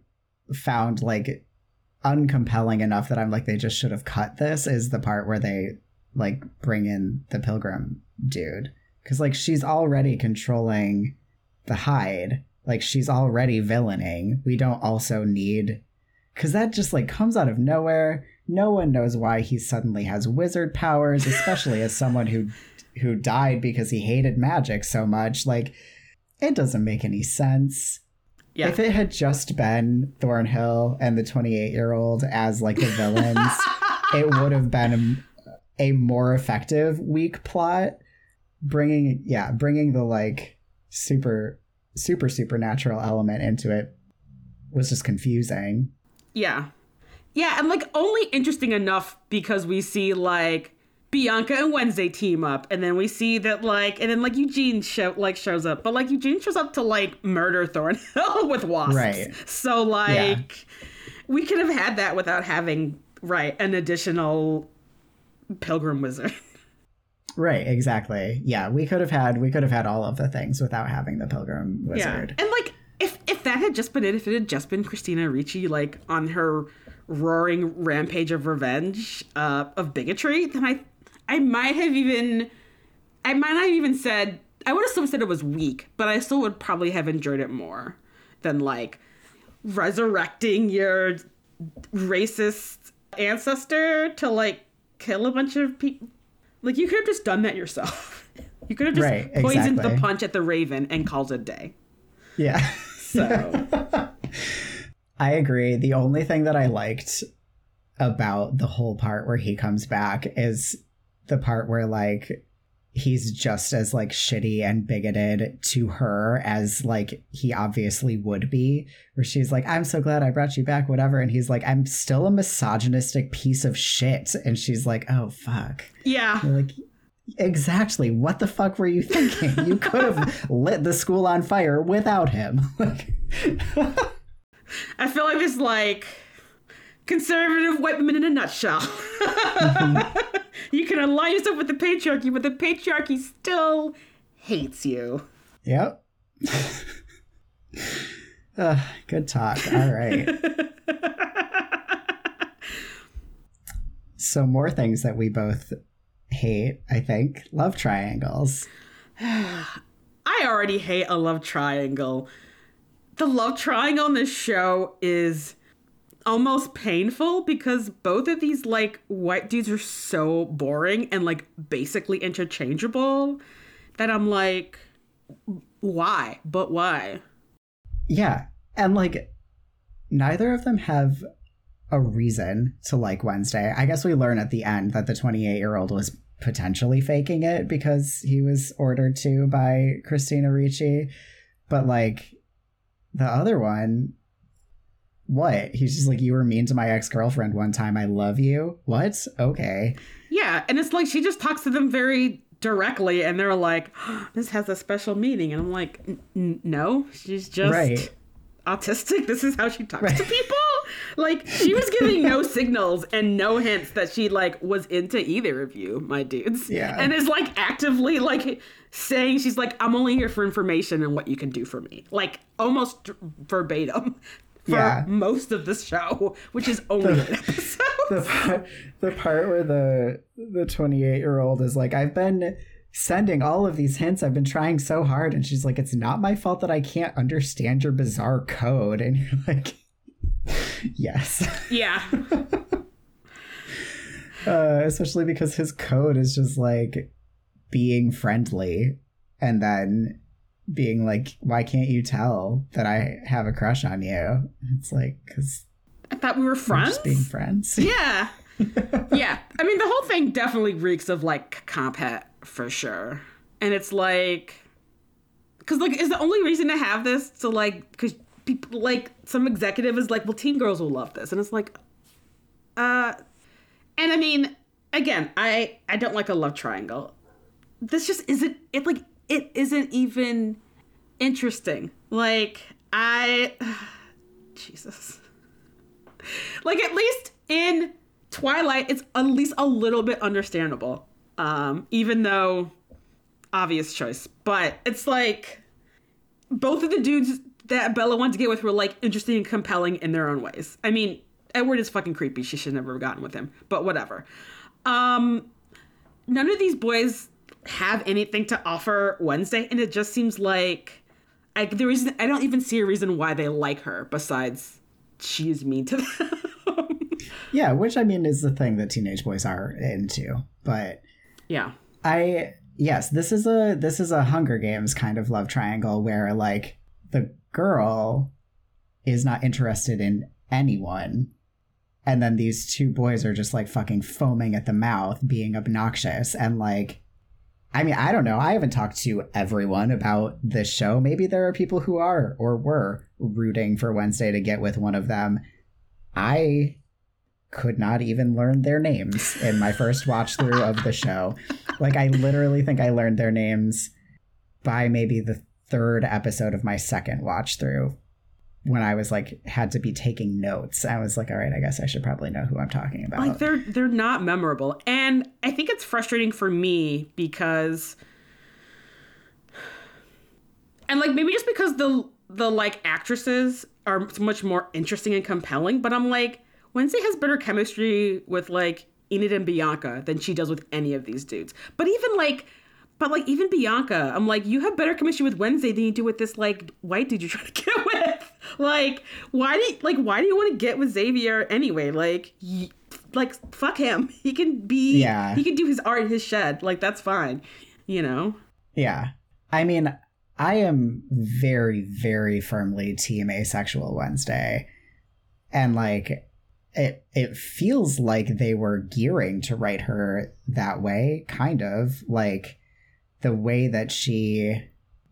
found like uncompelling enough that I'm like, they just should have cut this, is the part where they like bring in the Pilgrim dude. Because like she's already controlling the Hyde. Like she's already villaining. We don't also need... Because that just like comes out of nowhere. No one knows why he suddenly has wizard powers, especially as someone who who died because he hated magic so much. Like, it doesn't make any sense. Yeah. If it had just been Thornhill and the twenty-eight-year-old as like the villains, it would have been a, a more effective weak plot. Bringing, yeah, bringing the like super, super supernatural element into it was just confusing. Yeah. Yeah, and like only interesting enough because we see like Bianca and Wednesday team up, and then we see that like, and then like Eugene show like shows up, but like Eugene shows up to like murder Thornhill with wasps. Right. So like, yeah. we could have had that without having right an additional Pilgrim wizard. Right. Exactly. Yeah, we could have had we could have had all of the things without having the Pilgrim wizard. Yeah. And like, if if that had just been it, if it had just been Christina Ricci like on her roaring rampage of revenge, uh, of bigotry, then I. I might have even, I might not have even said, I would have still said it was weak, but I still would probably have enjoyed it more than like resurrecting your racist ancestor to like kill a bunch of people. Like you could have just done that yourself. You could have just right, poisoned exactly. the punch at the Raven and called it a day. Yeah. So. I agree. The only thing that I liked about the whole part where he comes back is the part where like he's just as like shitty and bigoted to her as like he obviously would be, where she's like, I'm so glad I brought you back, whatever, and he's like, I'm still a misogynistic piece of shit, and she's like, oh fuck. Yeah. You're like, exactly, what the fuck were you thinking? You could have lit the school on fire without him. I feel like it's like conservative white women in a nutshell. Mm-hmm. You can align yourself with the patriarchy, but the patriarchy still hates you. Yep. uh, good talk. All right. So more things that we both hate, I think. Love triangles. I already hate a love triangle. The love triangle in this show is almost painful because both of these like white dudes are so boring and like basically interchangeable that I'm like, why? But why? Yeah. And like neither of them have a reason to like Wednesday. I guess we learn at the end that the twenty-eight-year-old was potentially faking it because he was ordered to by Christina Ricci. But like the other one, what? He's just like, you were mean to my ex-girlfriend one time. I love you. What? Okay. Yeah. And it's like, she just talks to them very directly and they're like, oh, this has a special meaning. And I'm like, no, she's just right. autistic. This is how she talks right. to people. Like, she was giving no signals and no hints that she like was into either of you, my dudes. Yeah. And is like actively like saying, she's like, I'm only here for information and what you can do for me. Like almost verbatim. For yeah. most of the show, which is only the, an episode. The part, the part where the the twenty-eight-year-old is like, I've been sending all of these hints. I've been trying so hard. And she's like, it's not my fault that I can't understand your bizarre code. And you're like, yes. Yeah. uh, especially because his code is just like being friendly and then being like, why can't you tell that I have a crush on you? It's like, because I thought we were friends. Just being friends. Yeah. Yeah. I mean, the whole thing definitely reeks of like comp hat for sure. And it's like, because like, is the only reason to have this to like, because people like some executive is like, well, teen girls will love this. And it's like, uh, and I mean, again, I, I don't like a love triangle. This just isn't, it like, it isn't even interesting. Like, I... Jesus. Like, at least in Twilight, it's at least a little bit understandable. Um, even though, obvious choice. But it's like, both of the dudes that Bella wanted to get with were like interesting and compelling in their own ways. I mean, Edward is fucking creepy. She should never have gotten with him, but whatever. Um, none of these boys have anything to offer Wednesday, and it just seems like I, there is, I don't even see a reason why they like her besides she is mean to them. Yeah, which I mean is the thing that teenage boys are into. But yeah, I yes, this is a this is a Hunger Games kind of love triangle where like the girl is not interested in anyone, and then these two boys are just like fucking foaming at the mouth, being obnoxious, and like, I mean, I don't know. I haven't talked to everyone about this show. Maybe there are people who are or were rooting for Wednesday to get with one of them. I could not even learn their names in my first watch through of the show. Like, I literally think I learned their names by maybe the third episode of my second watch through, when I was like, had to be taking notes. I was like, all right, I guess I should probably know who I'm talking about. Like, they're they're not memorable. And I think it's frustrating for me because, and like maybe just because the the like actresses are much more interesting and compelling, but I'm like, Wednesday has better chemistry with like Enid and Bianca than she does with any of these dudes. But even like But, like, even Bianca, I'm like, you have better chemistry with Wednesday than you do with this, like, white dude you're trying to get with. Like, why do you, like, why do you want to get with Xavier anyway? Like, y- like, fuck him. He can be, yeah. he can do his art in his shed. Like, that's fine, you know? Yeah. I mean, I am very, very firmly team asexual Wednesday. And, like, it it feels like they were gearing to write her that way, kind of. Like, the way that she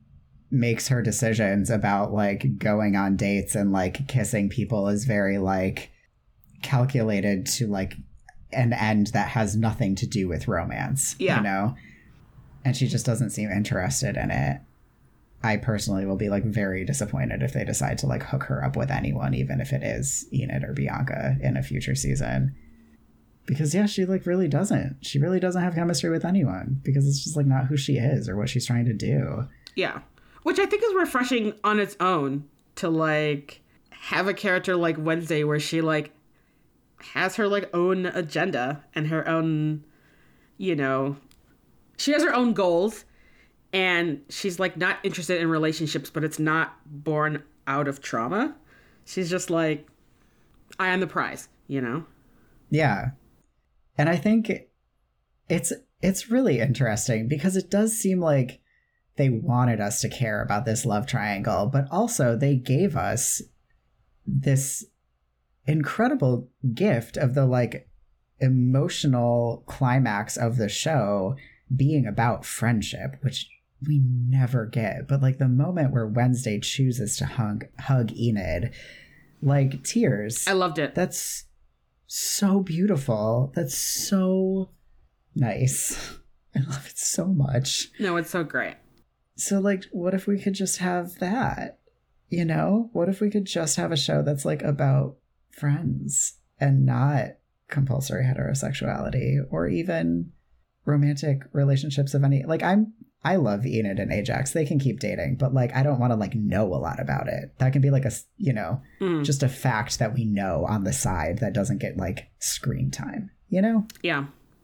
makes her decisions about like going on dates and like kissing people is very like calculated to like an end that has nothing to do with romance, yeah. you know? And she just doesn't seem interested in it. I personally will be like very disappointed if they decide to like hook her up with anyone, even if it is Enid or Bianca in a future season. Because, yeah, she, like, really doesn't. She really doesn't have chemistry with anyone. Because it's just, like, not who she is or what she's trying to do. Yeah. Which I think is refreshing on its own to, like, have a character like Wednesday where she, like, has her, like, own agenda and her own, you know... She has her own goals. And she's, like, not interested in relationships, but it's not born out of trauma. She's just, like, I am the prize, you know? Yeah. And I think it's it's really interesting because it does seem like they wanted us to care about this love triangle, but also they gave us this incredible gift of the like emotional climax of the show being about friendship, which we never get. But like the moment where Wednesday chooses to hug hug Enid, like tears. I loved it. That's so beautiful. That's so nice. I love it so much. No, it's so great. So, like, what if we could just have that? You know? What if we could just have a show that's, like, about friends and not compulsory heterosexuality or even romantic relationships of any... Like, I'm... I love Enid and Ajax. They can keep dating, but, like, I don't want to, like, know a lot about it. That can be, like, a, you know, mm. just a fact that we know on the side that doesn't get, like, screen time, you know? Yeah.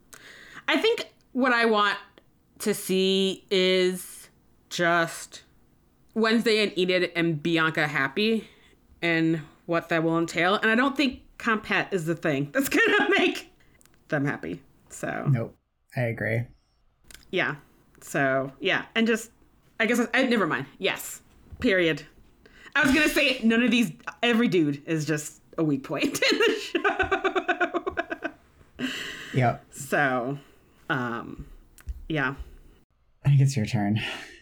I think what I want to see is just Wednesday and Enid and Bianca happy and what that will entail. And I don't think Compet is the thing that's going to make them happy. So. Nope. I agree. Yeah. So, yeah. And just, I guess, I, I, never mind. Yes. Period. I was going to say none of these, every dude is just a weak point in the show. Yep. So, um, yeah. I think it's your turn.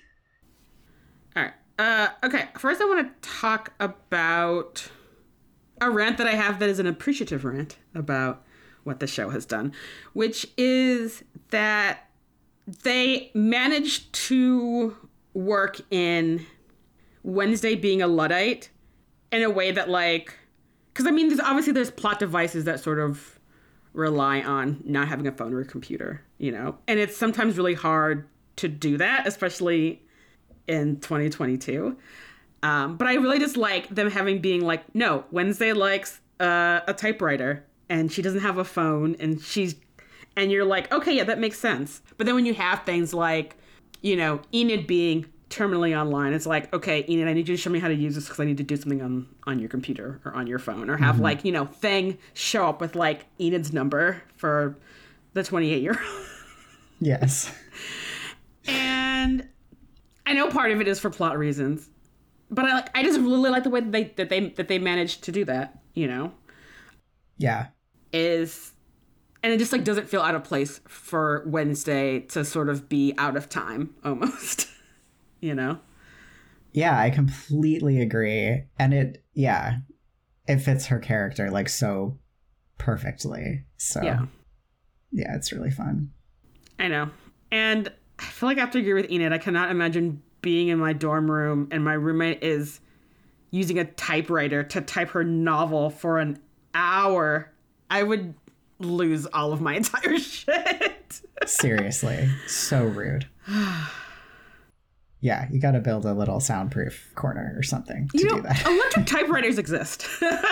All right. Uh, okay. First, I want to talk about a rant that I have that is an appreciative rant about what the show has done, which is that they managed to work in Wednesday being a Luddite in a way that, like, because I mean, there's obviously there's plot devices that sort of rely on not having a phone or a computer, you know, and it's sometimes really hard to do that, especially in twenty twenty-two. Um, but I really just like them having being like, no, Wednesday likes uh, a typewriter and she doesn't have a phone and she's, and you're like, okay, yeah, that makes sense. But then when you have things like, you know, Enid being terminally online, it's like, okay, Enid, I need you to show me how to use this because I need to do something on, on your computer or on your phone, or have mm-hmm. like, you know, Thing show up with like Enid's number for the twenty-eight year old. Yes. And I know part of it is for plot reasons, but I like, I just really like the way that they, that they, that they managed to do that, you know? Yeah. Is, and it just like doesn't feel out of place for Wednesday to sort of be out of time almost, you know? Yeah, I completely agree. And it, yeah, it fits her character like so perfectly. So yeah, yeah, it's really fun. I know. And I feel like I have to agree with Enid. I cannot imagine being in my dorm room and my roommate is using a typewriter to type her novel for an hour. I would lose all of my entire shit. Seriously. So rude. Yeah, you gotta build a little soundproof corner or something to you know, do that. Electric typewriters exist.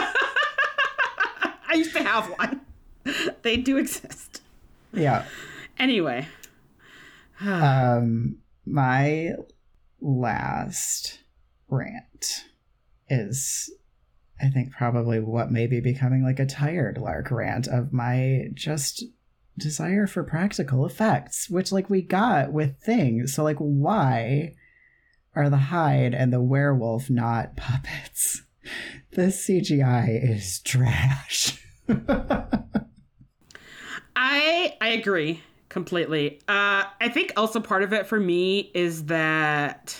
I used to have one. They do exist. Yeah. Anyway. um, my last rant is, I think, probably what may be becoming like a tired Lark rant of my just desire for practical effects, which like we got with things. So like, why are the Hyde and the werewolf not puppets? This C G I is trash. I I agree completely. Uh, I think also part of it for me is that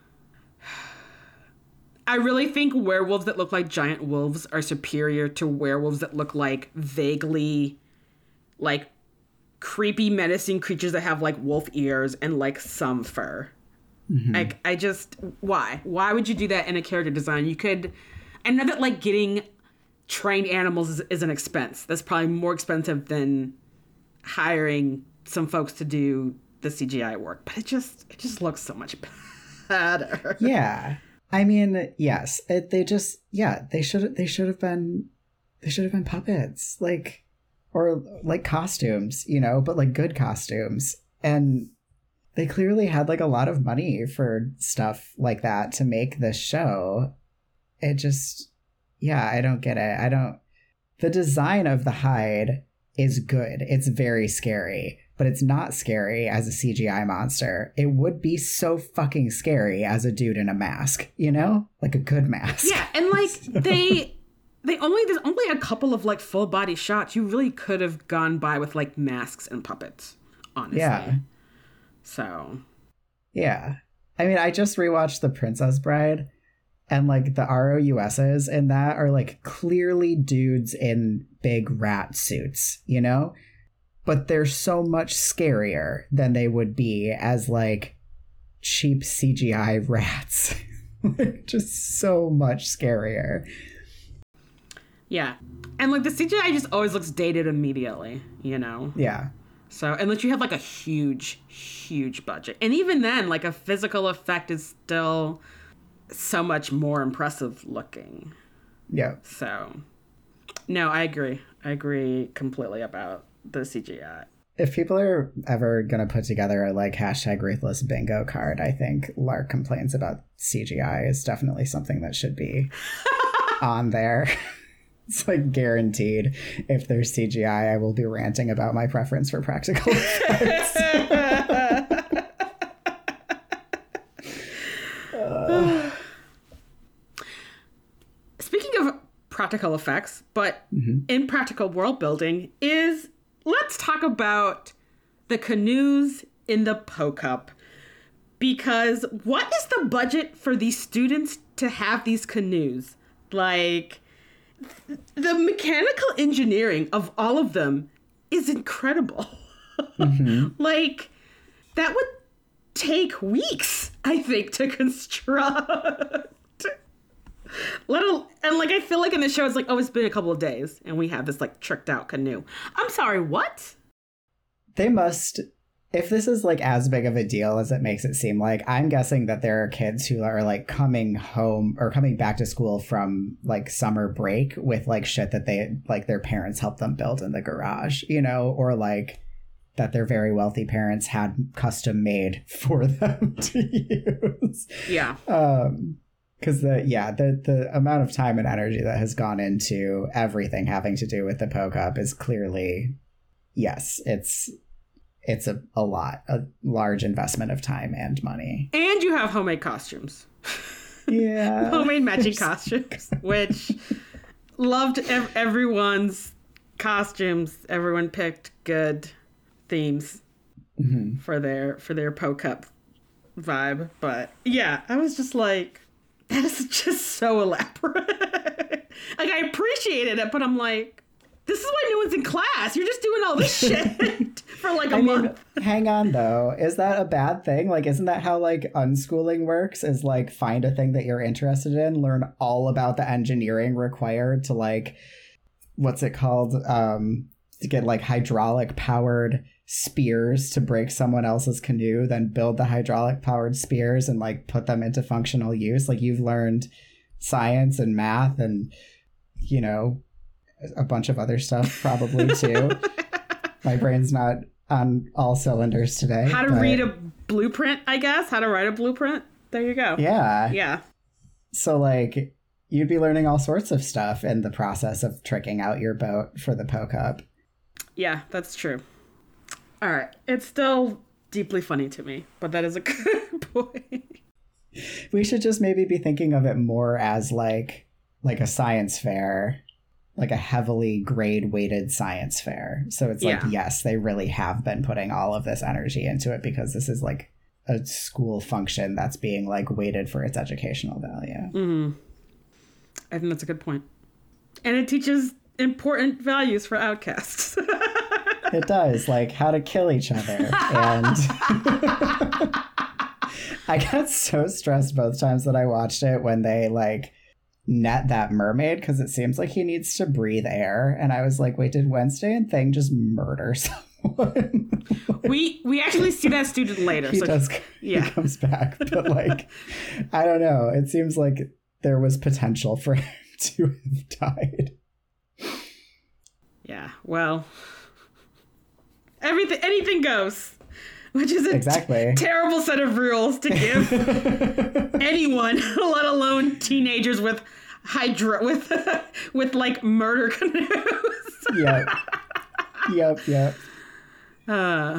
I really think werewolves that look like giant wolves are superior to werewolves that look like vaguely, like, creepy, menacing creatures that have, like, wolf ears and, like, some fur. Mm-hmm. Like, I just... Why? Why would you do that in a character design? You could... I know that, like, getting trained animals is, is an expense. That's probably more expensive than hiring some folks to do the C G I work. But it just... It just looks so much better. Yeah. I mean, yes, it, they just, yeah, they should, they should have been, they should have been puppets, like, or like costumes, you know, but like good costumes. And they clearly had like a lot of money for stuff like that to make this show. It just, yeah, I don't get it. I don't, the design of the Hyde is good. It's very scary. But it's not scary as a C G I monster. It would be so fucking scary as a dude in a mask, you know? Like a good mask. Yeah, and like so. they they only there's only a couple of like full body shots. You really could have gone by with like masks and puppets, honestly. Yeah. So yeah. I mean, I just rewatched The Princess Bride, and like the R O U S's in that are like clearly dudes in big rat suits, you know? But they're so much scarier than they would be as, like, cheap C G I rats. Just so much scarier. Yeah. And, like, the C G I just always looks dated immediately, you know? Yeah. So, unless you have, like, a huge, huge budget. And even then, like, a physical effect is still so much more impressive looking. Yeah. So, no, I agree. I agree completely about the C G I. If people are ever going to put together a like hashtag ruthless bingo card, I think Lark complains about C G I is definitely something that should be on there. It's like guaranteed. If there's C G I, I will be ranting about my preference for practical effects. uh. Speaking of practical effects, but mm-hmm. impractical world building is... Let's talk about the canoes in the Po-Cup, because what is the budget for these students to have these canoes? Like, th- the mechanical engineering of all of them is incredible. Mm-hmm. Like, that would take weeks, I think, to construct. Let alone, and like I feel like in the show it's like, oh, it's been a couple of days and we have this like tricked out canoe. I'm sorry, what? They must if this is like as big of a deal as it makes it seem like, I'm guessing that there are kids who are like coming home or coming back to school from like summer break with like shit that they like their parents helped them build in the garage, you know, or like that their very wealthy parents had custom made for them to use. Yeah. Um, because the yeah the the amount of time and energy that has gone into everything having to do with the Poke-Up is clearly, yes, it's it's a, a lot, a large investment of time and money. And you have homemade costumes. Yeah. Homemade matching costumes, which loved ev- everyone's costumes. Everyone picked good themes mm-hmm. for their for their Poke-Up vibe. But yeah, I was just like, that is just so elaborate. Like, I appreciated it, but I'm like, this is why no one's in class. You're just doing all this shit for like a I month. Mean, hang on, though. Is that a bad thing? Like, isn't that how like unschooling works? Is like find a thing that you're interested in, learn all about the engineering required to like, what's it called? Um, to get like hydraulic powered spears to break someone else's canoe, then build the hydraulic powered spears and like put them into functional use. Like, you've learned science and math and, you know, a bunch of other stuff probably too. My brain's not on all cylinders today. How to but... read a blueprint, I guess. How to write a blueprint. There you go. Yeah. Yeah. So like you'd be learning all sorts of stuff in the process of tricking out your boat for the Poke-Up. Yeah, that's true. All right. It's still deeply funny to me, but that is a good point. We should just maybe be thinking of it more as like like a science fair, like a heavily grade weighted science fair. So it's like, yeah. Yes, they really have been putting all of this energy into it because this is like a school function that's being like weighted for its educational value. Mm-hmm. I think that's a good point. And it teaches important values for outcasts. It does, like how to kill each other. And I got so stressed both times that I watched it when they like net that mermaid, because it seems like he needs to breathe air. And I was like, wait, did Wednesday and Thing just murder someone? we we actually see that student later. He so does. Yeah. He comes back. But like, I don't know. It seems like there was potential for him to have died. Yeah, well, everything, anything goes, which is a exactly. t- terrible set of rules to give anyone, let alone teenagers with hydro with with like murder canoes. Yep. Yep. Yep. Uh.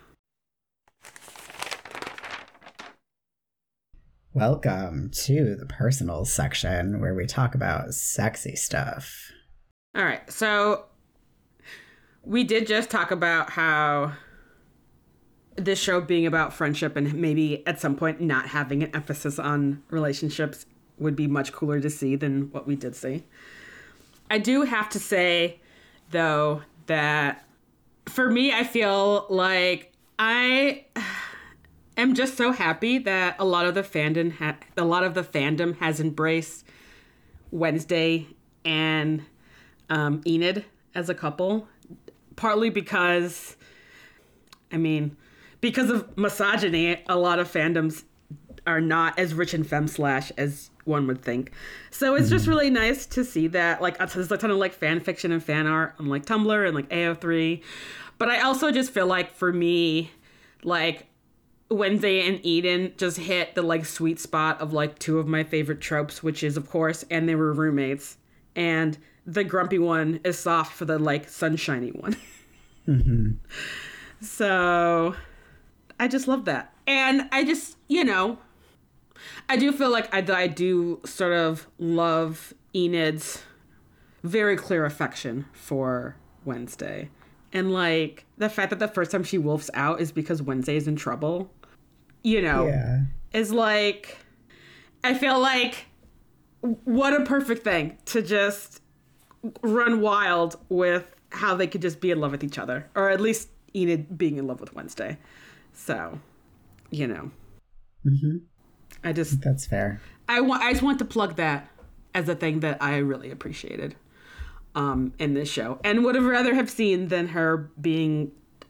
Welcome to the personal section where we talk about sexy stuff. All right, so we did just talk about how this show being about friendship and maybe at some point not having an emphasis on relationships would be much cooler to see than what we did see. I do have to say, though, that for me, I feel like I am just so happy that a lot of the fandom, ha- a lot of the fandom has embraced Wednesday and um, Enid as a couple. Partly because, I mean, because of misogyny, a lot of fandoms are not as rich in femme slash as one would think. So it's mm-hmm. just really nice to see that. Like, there's a ton of like fan fiction and fan art on like Tumblr and like A O three. But I also just feel like for me, like Wednesday and Eden just hit the like sweet spot of like two of my favorite tropes, which is of course, and they were roommates. And the grumpy one is soft for the like sunshiny one. Mm-hmm. So I just love that. And I just, you know, I do feel like I, I do sort of love Enid's very clear affection for Wednesday. And like the fact that the first time she wolfs out is because Wednesday is in trouble, you know, yeah. is like, I feel like what a perfect thing to just run wild with how they could just be in love with each other, or at least Enid being in love with Wednesday. So, you know, mm-hmm. I just that's fair. I want I just want to plug that as a thing that I really appreciated um, in this show, and would have rather have seen than her being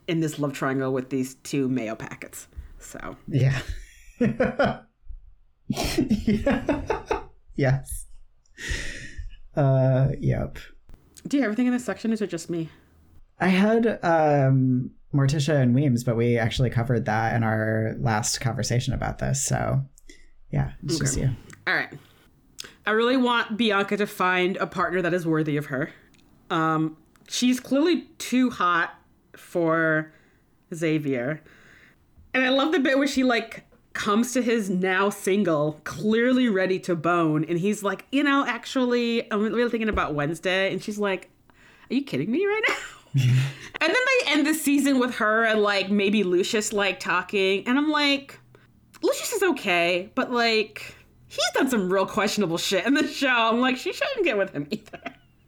in this love triangle with these two mayo packets. So yeah. yeah. Yes. Uh, yep. Do you have everything in this section? Or is it just me? I had um, Morticia and Weems, but we actually covered that in our last conversation about this. So, yeah, it's okay. just you. All right. I really want Bianca to find a partner that is worthy of her. Um, she's clearly too hot for Xavier. And I love the bit where she, like, comes to his now single, clearly ready to bone. And he's like, you know, actually, I'm really thinking about Wednesday. And she's like, are you kidding me right now? And then they end the season with her and, like, maybe Lucius, like, talking. And I'm like, Lucius is okay, but, like, he's done some real questionable shit in the show. I'm like, she shouldn't get with him either.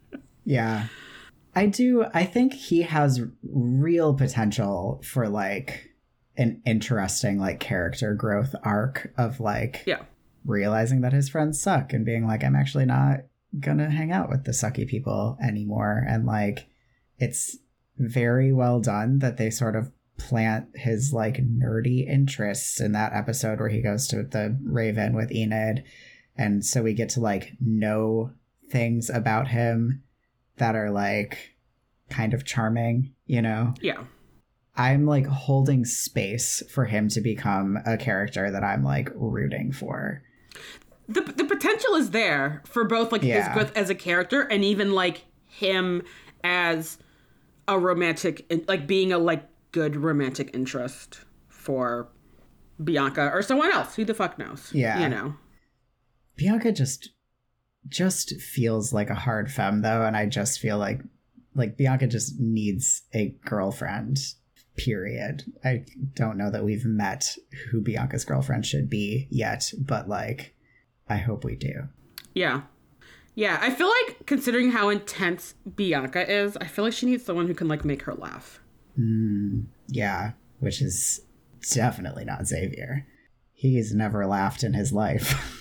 Yeah. I do. I think he has real potential for, like, an interesting, like, character growth arc of, like, yeah, realizing that his friends suck and being like, I'm actually not gonna hang out with the sucky people anymore. And, like, it's very well done that they sort of plant his, like, nerdy interests in that episode where he goes to the Raven with Enid. And so we get to, like, know things about him that are, like, kind of charming, you know? Yeah. I'm, like, holding space for him to become a character that I'm, like, rooting for. The the potential is there for both, like, yeah. his growth as a character and even, like, him as a romantic, like, being a, like, good romantic interest for Bianca or someone else. Who the fuck knows? Yeah. You know? Bianca just, just feels like a hard femme, though, and I just feel like, like, Bianca just needs a girlfriend. Period. I don't know that we've met who Bianca's girlfriend should be yet, but, like, I hope we do. Yeah. Yeah, I feel like, considering how intense Bianca is, I feel like she needs someone who can, like, make her laugh. Mm, yeah, which is definitely not Xavier. He's never laughed in his life.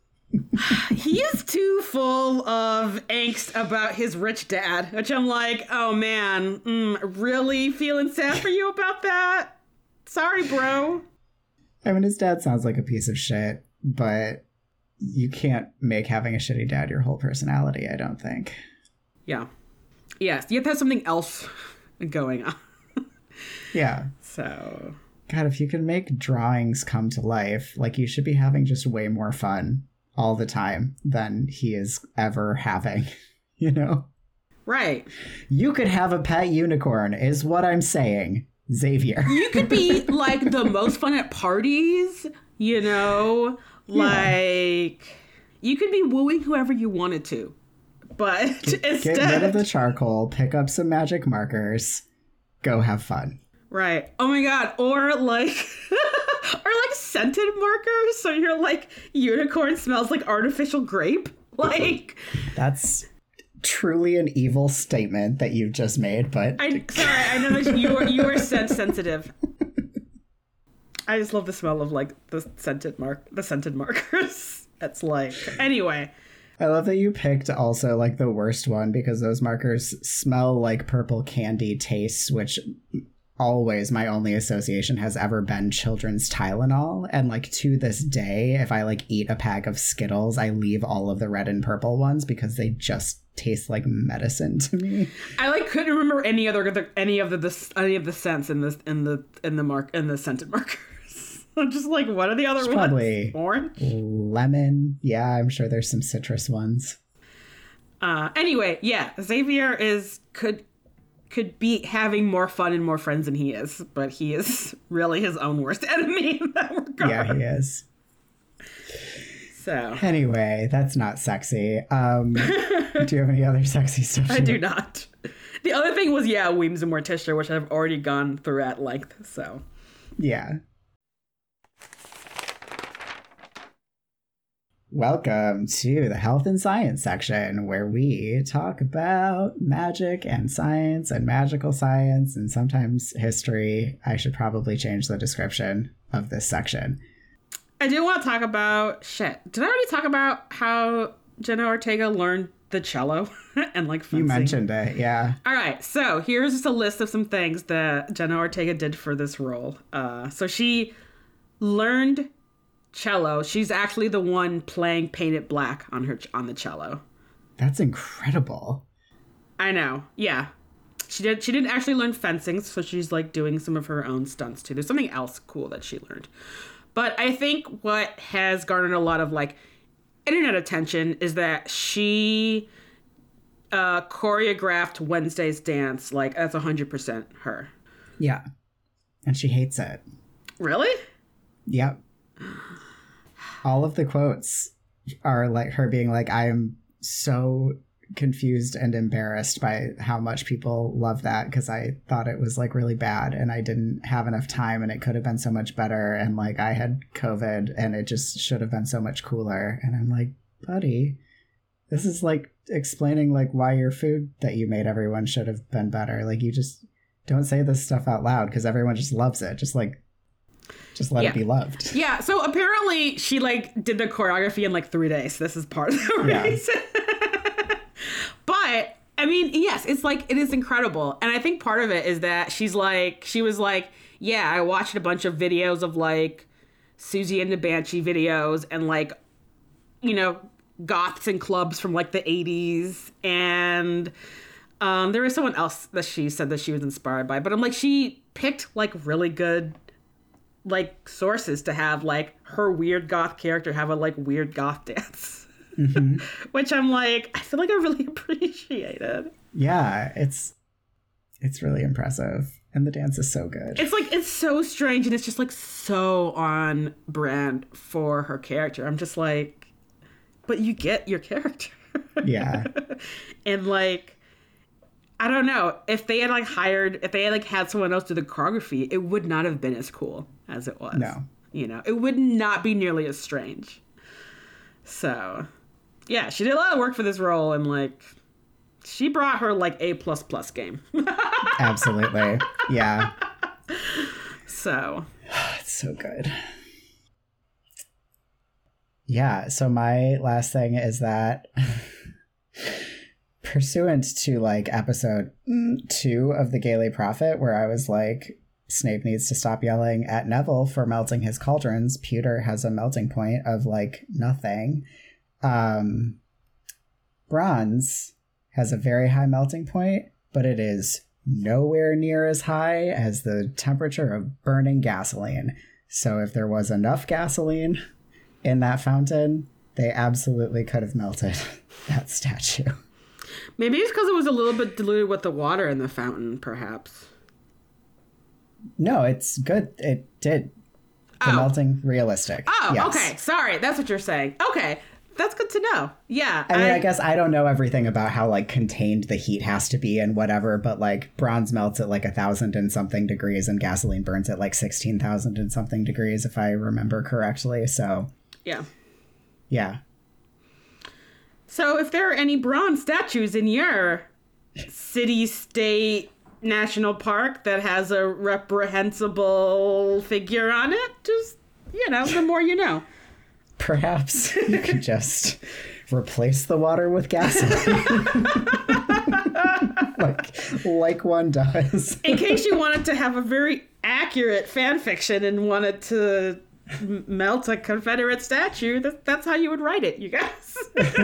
He is too full of angst about his rich dad, which I'm like, oh man, mm, really feeling sad for you about that? Sorry, bro. I mean, his dad sounds like a piece of shit, but you can't make having a shitty dad your whole personality, I don't think. Yeah. Yes, you have to have something else going on. Yeah. So. God, if you can make drawings come to life, like, you should be having just way more fun all the time than he is ever having, you know? Right. You could have a pet unicorn, is what I'm saying, Xavier. You could be, like, the most fun at parties, you know? Like, yeah. You could be wooing whoever you wanted to. But get, instead... Get rid of the charcoal, pick up some magic markers, go have fun. Right. Oh my god. Or, like... or, like, scented markers, so your, like, unicorn smells like artificial grape. Like... That's truly an evil statement that you've just made, but... I, sorry, I know that you are, you are scent sensitive. I just love the smell of, like, the scented mark, the scented markers. It's like... Anyway... I love that you picked also, like, the worst one, because those markers smell like purple candy tastes, which always my only association has ever been children's Tylenol. And, like, to this day, if I, like, eat a pack of Skittles, I leave all of the red and purple ones because they just taste like medicine to me. I, like, couldn't remember any other any of the, the any of the scents in the in the in the mark in the scented markers. I'm just like, what are the other it's ones? Probably orange, lemon. Yeah, I'm sure there's some citrus ones. Uh, anyway, yeah, Xavier is could could be having more fun and more friends than he is, but he is really his own worst enemy in that regard. Yeah, he is. So anyway, that's not sexy. Um, do you have any other sexy stuff? I do not. The other thing was, yeah, Weems and Morticia, which I've already gone through at length. So yeah. Welcome to the health and science section, where we talk about magic and science and magical science and sometimes history. I should probably change the description of this section. I do want to talk about shit. Did I already talk about how Jenna Ortega learned the cello and like fencing. You mentioned it, yeah. All right, so here's just a list of some things that Jenna Ortega did for this role. Uh, so she learned cello. She's actually the one playing Paint It Black on her on the cello. That's incredible. I know, yeah. She did. She didn't actually learn fencing, so she's like doing some of her own stunts too. There's something else cool that she learned. But I think what has garnered a lot of like internet attention is that she uh, choreographed Wednesday's dance. Like that's one hundred percent her. Yeah. And she hates it. Really? Yep. All of the quotes are like her being like, I am so confused and embarrassed by how much people love that because I thought it was like really bad and I didn't have enough time and it could have been so much better and like I had COVID and it just should have been so much cooler. And I'm like, buddy, this is like explaining like why your food that you made everyone should have been better. Like you just don't say this stuff out loud because everyone just loves it. Just like just let yeah. it be loved. Yeah. So apparently she like did the choreography in like three days. This is part of the Yeah. reason. But I mean, yes, it's like it is incredible. And I think part of it is that she's like she was like, yeah, I watched a bunch of videos of like Susie and the Banshee videos and like, you know, goths and clubs from like the eighties. And um, there was someone else that she said that she was inspired by. But I'm like, she picked like really good like sources to have like her weird goth character have a like weird goth dance. Mm-hmm. Which I'm like, I feel like I really appreciate it. Yeah, it's it's really impressive. And the dance is so good. It's like, it's so strange and it's just like so on brand for her character. I'm just like, but you get your character. Yeah. And like, I don't know, if they had like hired, if they had like had someone else do the choreography, it would not have been as cool as it was. No. You know, it would not be nearly as strange. So, yeah, she did a lot of work for this role and like, she brought her like A plus plus game. Absolutely. Yeah. So. It's so good. Yeah. So my last thing is that pursuant to like episode two of the Gayly Prophet, where I was like, Snape needs to stop yelling at Neville for melting his cauldrons. Pewter has a melting point of like nothing. Um, Bronze has a very high melting point, but it is nowhere near as high as the temperature of burning gasoline. So if there was enough gasoline in that fountain, they absolutely could have melted that statue. Maybe it's because it was a little bit diluted with the water in the fountain, perhaps. No, it's good. It did. The Oh. melting realistic. Oh, Yes. okay. Sorry. That's what you're saying. Okay. That's good to know. Yeah. I mean, I, I guess I don't know everything about how like contained the heat has to be and whatever, but like bronze melts at like a thousand and something degrees and gasoline burns at like sixteen thousand and something degrees, if I remember correctly. So, Yeah. yeah. So if there are any bronze statues in your city, state, national park that has a reprehensible figure on it, just, you know, the more you know. Perhaps you could just replace the water with gasoline. like, like one does. In case you wanted to have a very accurate fan fiction and wanted to m- melt a Confederate statue, that, that's how you would write it, you guys.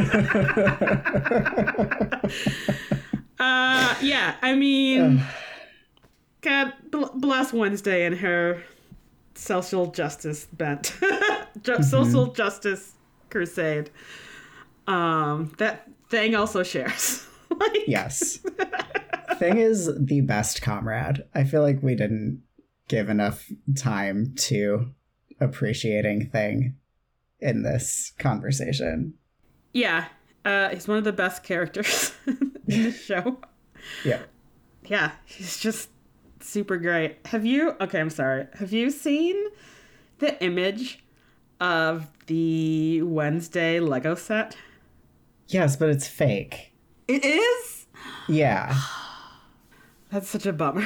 uh, yeah, I mean, God bl- bless Wednesday and her social justice bent. Ju- mm-hmm. Social justice crusade. Um, that Thing also shares. like... Yes. Thing is the best comrade. I feel like we didn't give enough time to appreciating Thing in this conversation. Yeah. Uh, he's one of the best characters in the show. Yeah. Yeah. He's just super great. Have you... Okay, I'm sorry. Have you seen the image of the Wednesday Lego set? Yes, but it's fake. It is? Yeah. That's such a bummer.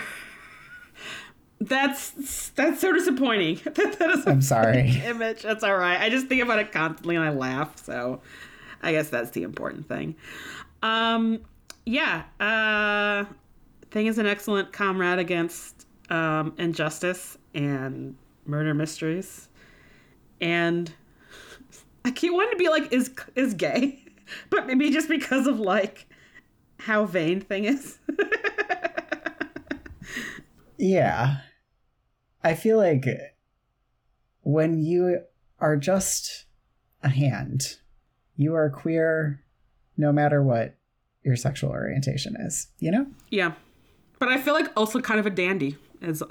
That's that's so disappointing. that is a I'm sorry. image. That's all right. I just think about it constantly and I laugh. So I guess that's the important thing. Um, yeah. Uh, Thing is an excellent comrade against um, injustice and murder mysteries. And I keep wanting to be like, is is gay. But maybe just because of, like, how vain Thing is. Yeah. I feel like when you are just a hand, you are queer no matter what your sexual orientation is, you know? Yeah. But I feel like also kind of a dandy is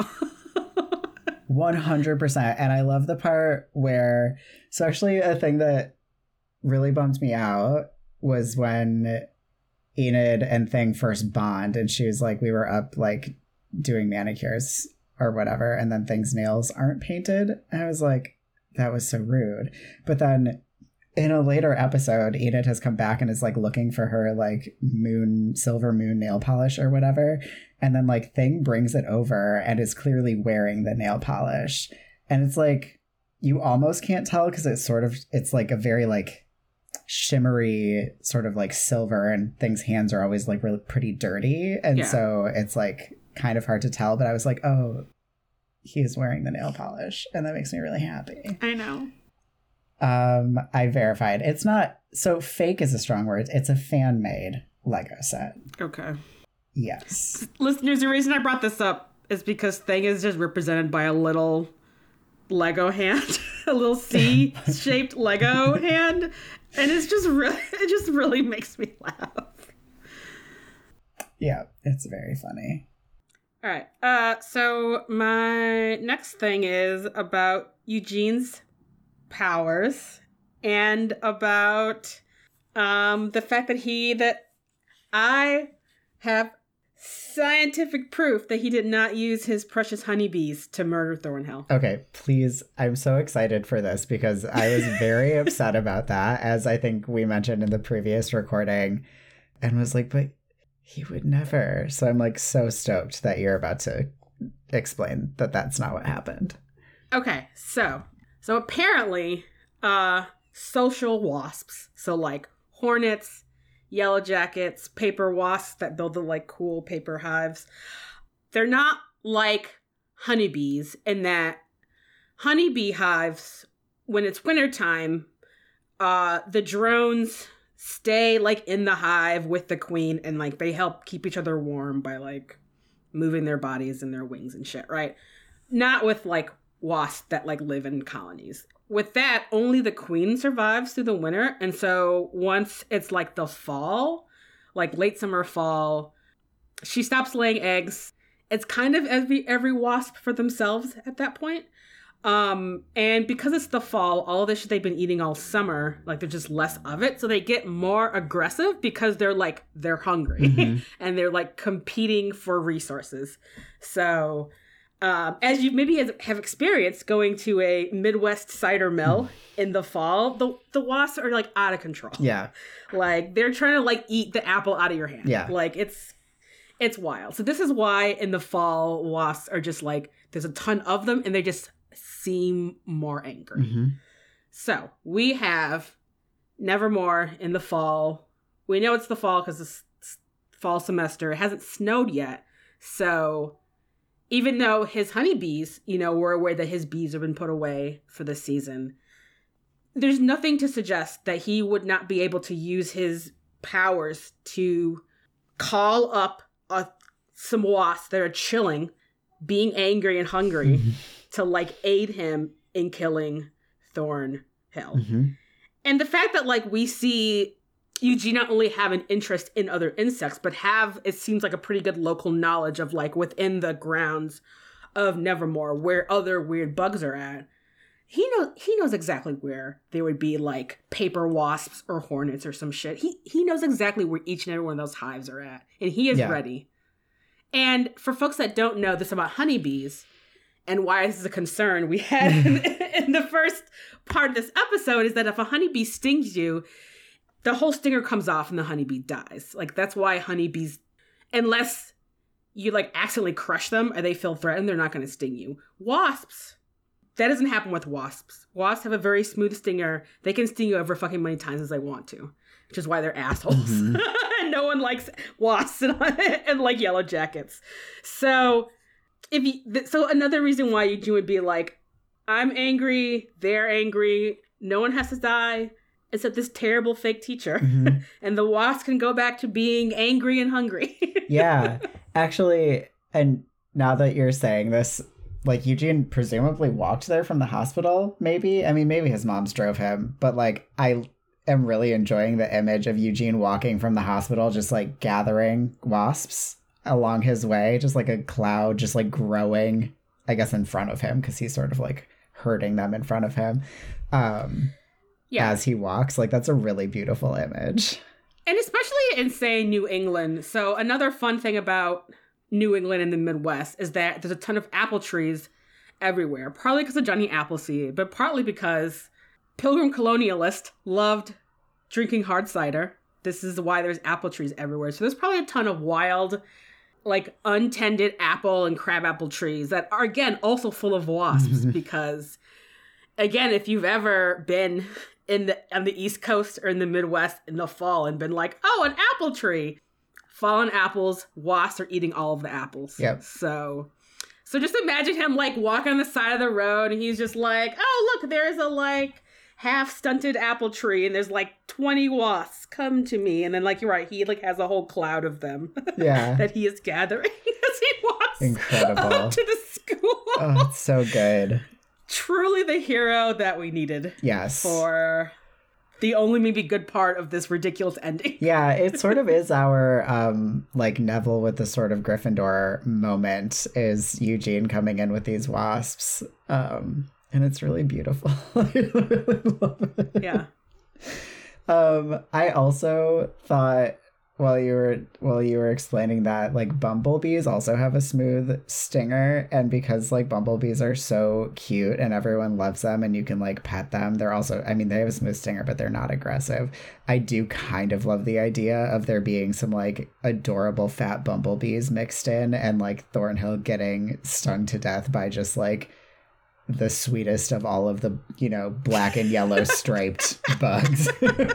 one hundred percent. And I love the part where, so actually a thing that really bummed me out was when Enid and Thing first bond, and she was like, we were up like doing manicures or whatever, and then Thing's nails aren't painted. And I was like, that was so rude. But then in a later episode, Enid has come back and is like looking for her like moon, silver moon nail polish or whatever. And then like Thing brings it over and is clearly wearing the nail polish. And it's like, you almost can't tell because it's sort of, it's like a very like shimmery sort of like silver, and Thing's hands are always like really pretty dirty. And yeah. So it's like kind of hard to tell. But I was like, oh, he is wearing the nail polish. And that makes me really happy. I know. Um, I verified. It's not, so fake is a strong word. It's a fan-made Lego set. Okay. Yes. Listeners, the reason I brought this up is because Thing is just represented by a little Lego hand, a little C-shaped Lego hand, and it's just really, it just really makes me laugh. Yeah, it's very funny. All right. Uh, so my next thing is about Eugene's powers and about um the fact that he that I have scientific proof that he did not use his precious honeybees to murder Thornhill. Okay, please. I'm so excited for this because I was very upset about that, as I think we mentioned in the previous recording, and was like, but he would never. So I'm like so stoked that you're about to explain that that's not what happened. Okay, so So apparently, uh, social wasps, so like hornets, yellow jackets, paper wasps that build the like cool paper hives, they're not like honeybees in that honeybee hives, when it's wintertime, uh, the drones stay like in the hive with the queen, and like they help keep each other warm by like moving their bodies and their wings and shit, right? Not with like wasps that like live in colonies. With that, only the queen survives through the winter. And so once it's like the fall, like late summer, fall, she stops laying eggs. It's kind of every every wasp for themselves at that point. Um, and because it's the fall, all the shit they've been eating all summer, like there's just less of it. So they get more aggressive because they're like, they're hungry mm-hmm. and they're like competing for resources. So Um, as you maybe have experienced going to a Midwest cider mill in the fall, the the wasps are like out of control. Yeah. Like they're trying to like eat the apple out of your hand. Yeah. Like it's it's wild. So this is why in the fall wasps are just like, there's a ton of them and they just seem more angry. Mm-hmm. So we have Nevermore in the fall. We know it's the fall because it's fall semester. It hasn't snowed yet. So even though his honeybees, you know, we're aware that his bees have been put away for the season, there's nothing to suggest that he would not be able to use his powers to call up a, some wasps that are chilling, being angry and hungry, to, like, aid him in killing Thornhill. Mm-hmm. And the fact that, like, we see Eugene not only have an interest in other insects, but have, it seems like, a pretty good local knowledge of, like, within the grounds of Nevermore, where other weird bugs are at. He knows he knows exactly where there would be, like, paper wasps or hornets or some shit. He he knows exactly where each and every one of those hives are at, and he is yeah. ready. And for folks that don't know this about honeybees, and why this is a concern we had in, in the first part of this episode, is that if a honeybee stings you, the whole stinger comes off and the honeybee dies. Like, that's why honeybees, unless you, like, accidentally crush them or they feel threatened, they're not going to sting you. Wasps, that doesn't happen with wasps. Wasps have a very smooth stinger. They can sting you over fucking many times as they want to, which is why they're assholes. Mm-hmm. no one likes wasps and, and like yellow jackets. So if you, so another reason why Eugene would be like, I'm angry, they're angry, no one has to die except this terrible fake teacher. Mm-hmm. And the wasps can go back to being angry and hungry. Yeah, actually, and now that you're saying this, like, Eugene presumably walked there from the hospital, maybe? I mean, maybe his moms drove him, but, like, I am really enjoying the image of Eugene walking from the hospital, just, like, gathering wasps along his way, just, like, a cloud just, like, growing, I guess, in front of him, because he's sort of, like, herding them in front of him um, yeah. as he walks. Like, that's a really beautiful image. And especially in, say, New England. So another fun thing about New England and the Midwest is that there's a ton of apple trees everywhere, partly because of Johnny Appleseed, but partly because Pilgrim colonialists loved drinking hard cider. This is why there's apple trees everywhere. So there's probably a ton of wild, like, untended apple and crabapple trees that are, again, also full of wasps because, again, if you've ever been in the on the East Coast or in the Midwest in the fall and been like, oh, an apple tree, fallen apples, wasps are eating all of the apples. Yep. So, so just imagine him like walking on the side of the road and he's just like, oh, look, there's a like half stunted apple tree and there's like twenty wasps. Come to me. And then like, you're right, he like has a whole cloud of them. Yeah. that he is gathering as he walks Incredible. up to the school. Oh, it's so good. Truly the hero that we needed. Yes. For the only maybe good part of this ridiculous ending. Yeah, it sort of is our, um, like, Neville with the Sword of Gryffindor moment is Eugene coming in with these wasps. Um, and it's really beautiful. I really love it. Yeah. Um, I also thought while you were while you were explaining that, like, bumblebees also have a smooth stinger, and because like bumblebees are so cute and everyone loves them and you can like pet them, they're also, I mean, they have a smooth stinger, but they're not aggressive. I do kind of love the idea of there being some like adorable fat bumblebees mixed in and like Thornhill getting stung to death by just like the sweetest of all of the, you know, black and yellow striped bugs.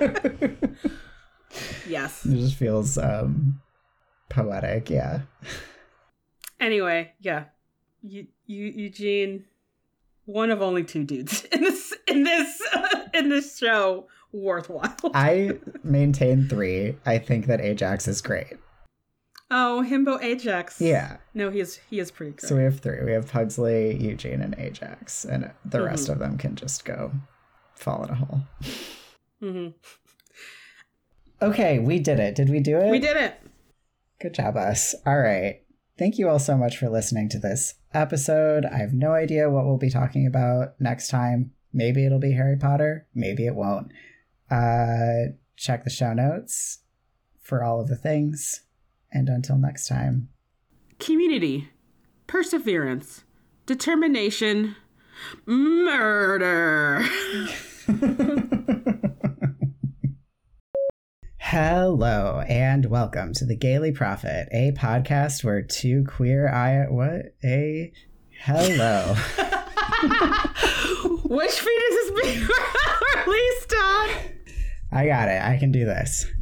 Yes. It just feels um, poetic, yeah. Anyway, yeah. You, you, Eugene, one of only two dudes in this in this uh, in this show worthwhile. I maintain three. I think that Ajax is great. Oh, Himbo Ajax. Yeah. No, he is he is pretty good. So we have three. We have Pugsley, Eugene, and Ajax, and the mm-hmm. rest of them can just go fall in a hole. Mm-hmm. Okay, we did it. Did we do it? We did it. Good job, us. All right. Thank you all so much for listening to this episode. I have no idea what we'll be talking about next time. Maybe it'll be Harry Potter. Maybe it won't. Uh, check the show notes for all of the things. And until next time. Community. Perseverance. Determination. Murder. Hello and welcome to the Gaily Prophet, a podcast where two queer eye what a hello. Which feed is this being released on? I got it. I can do this.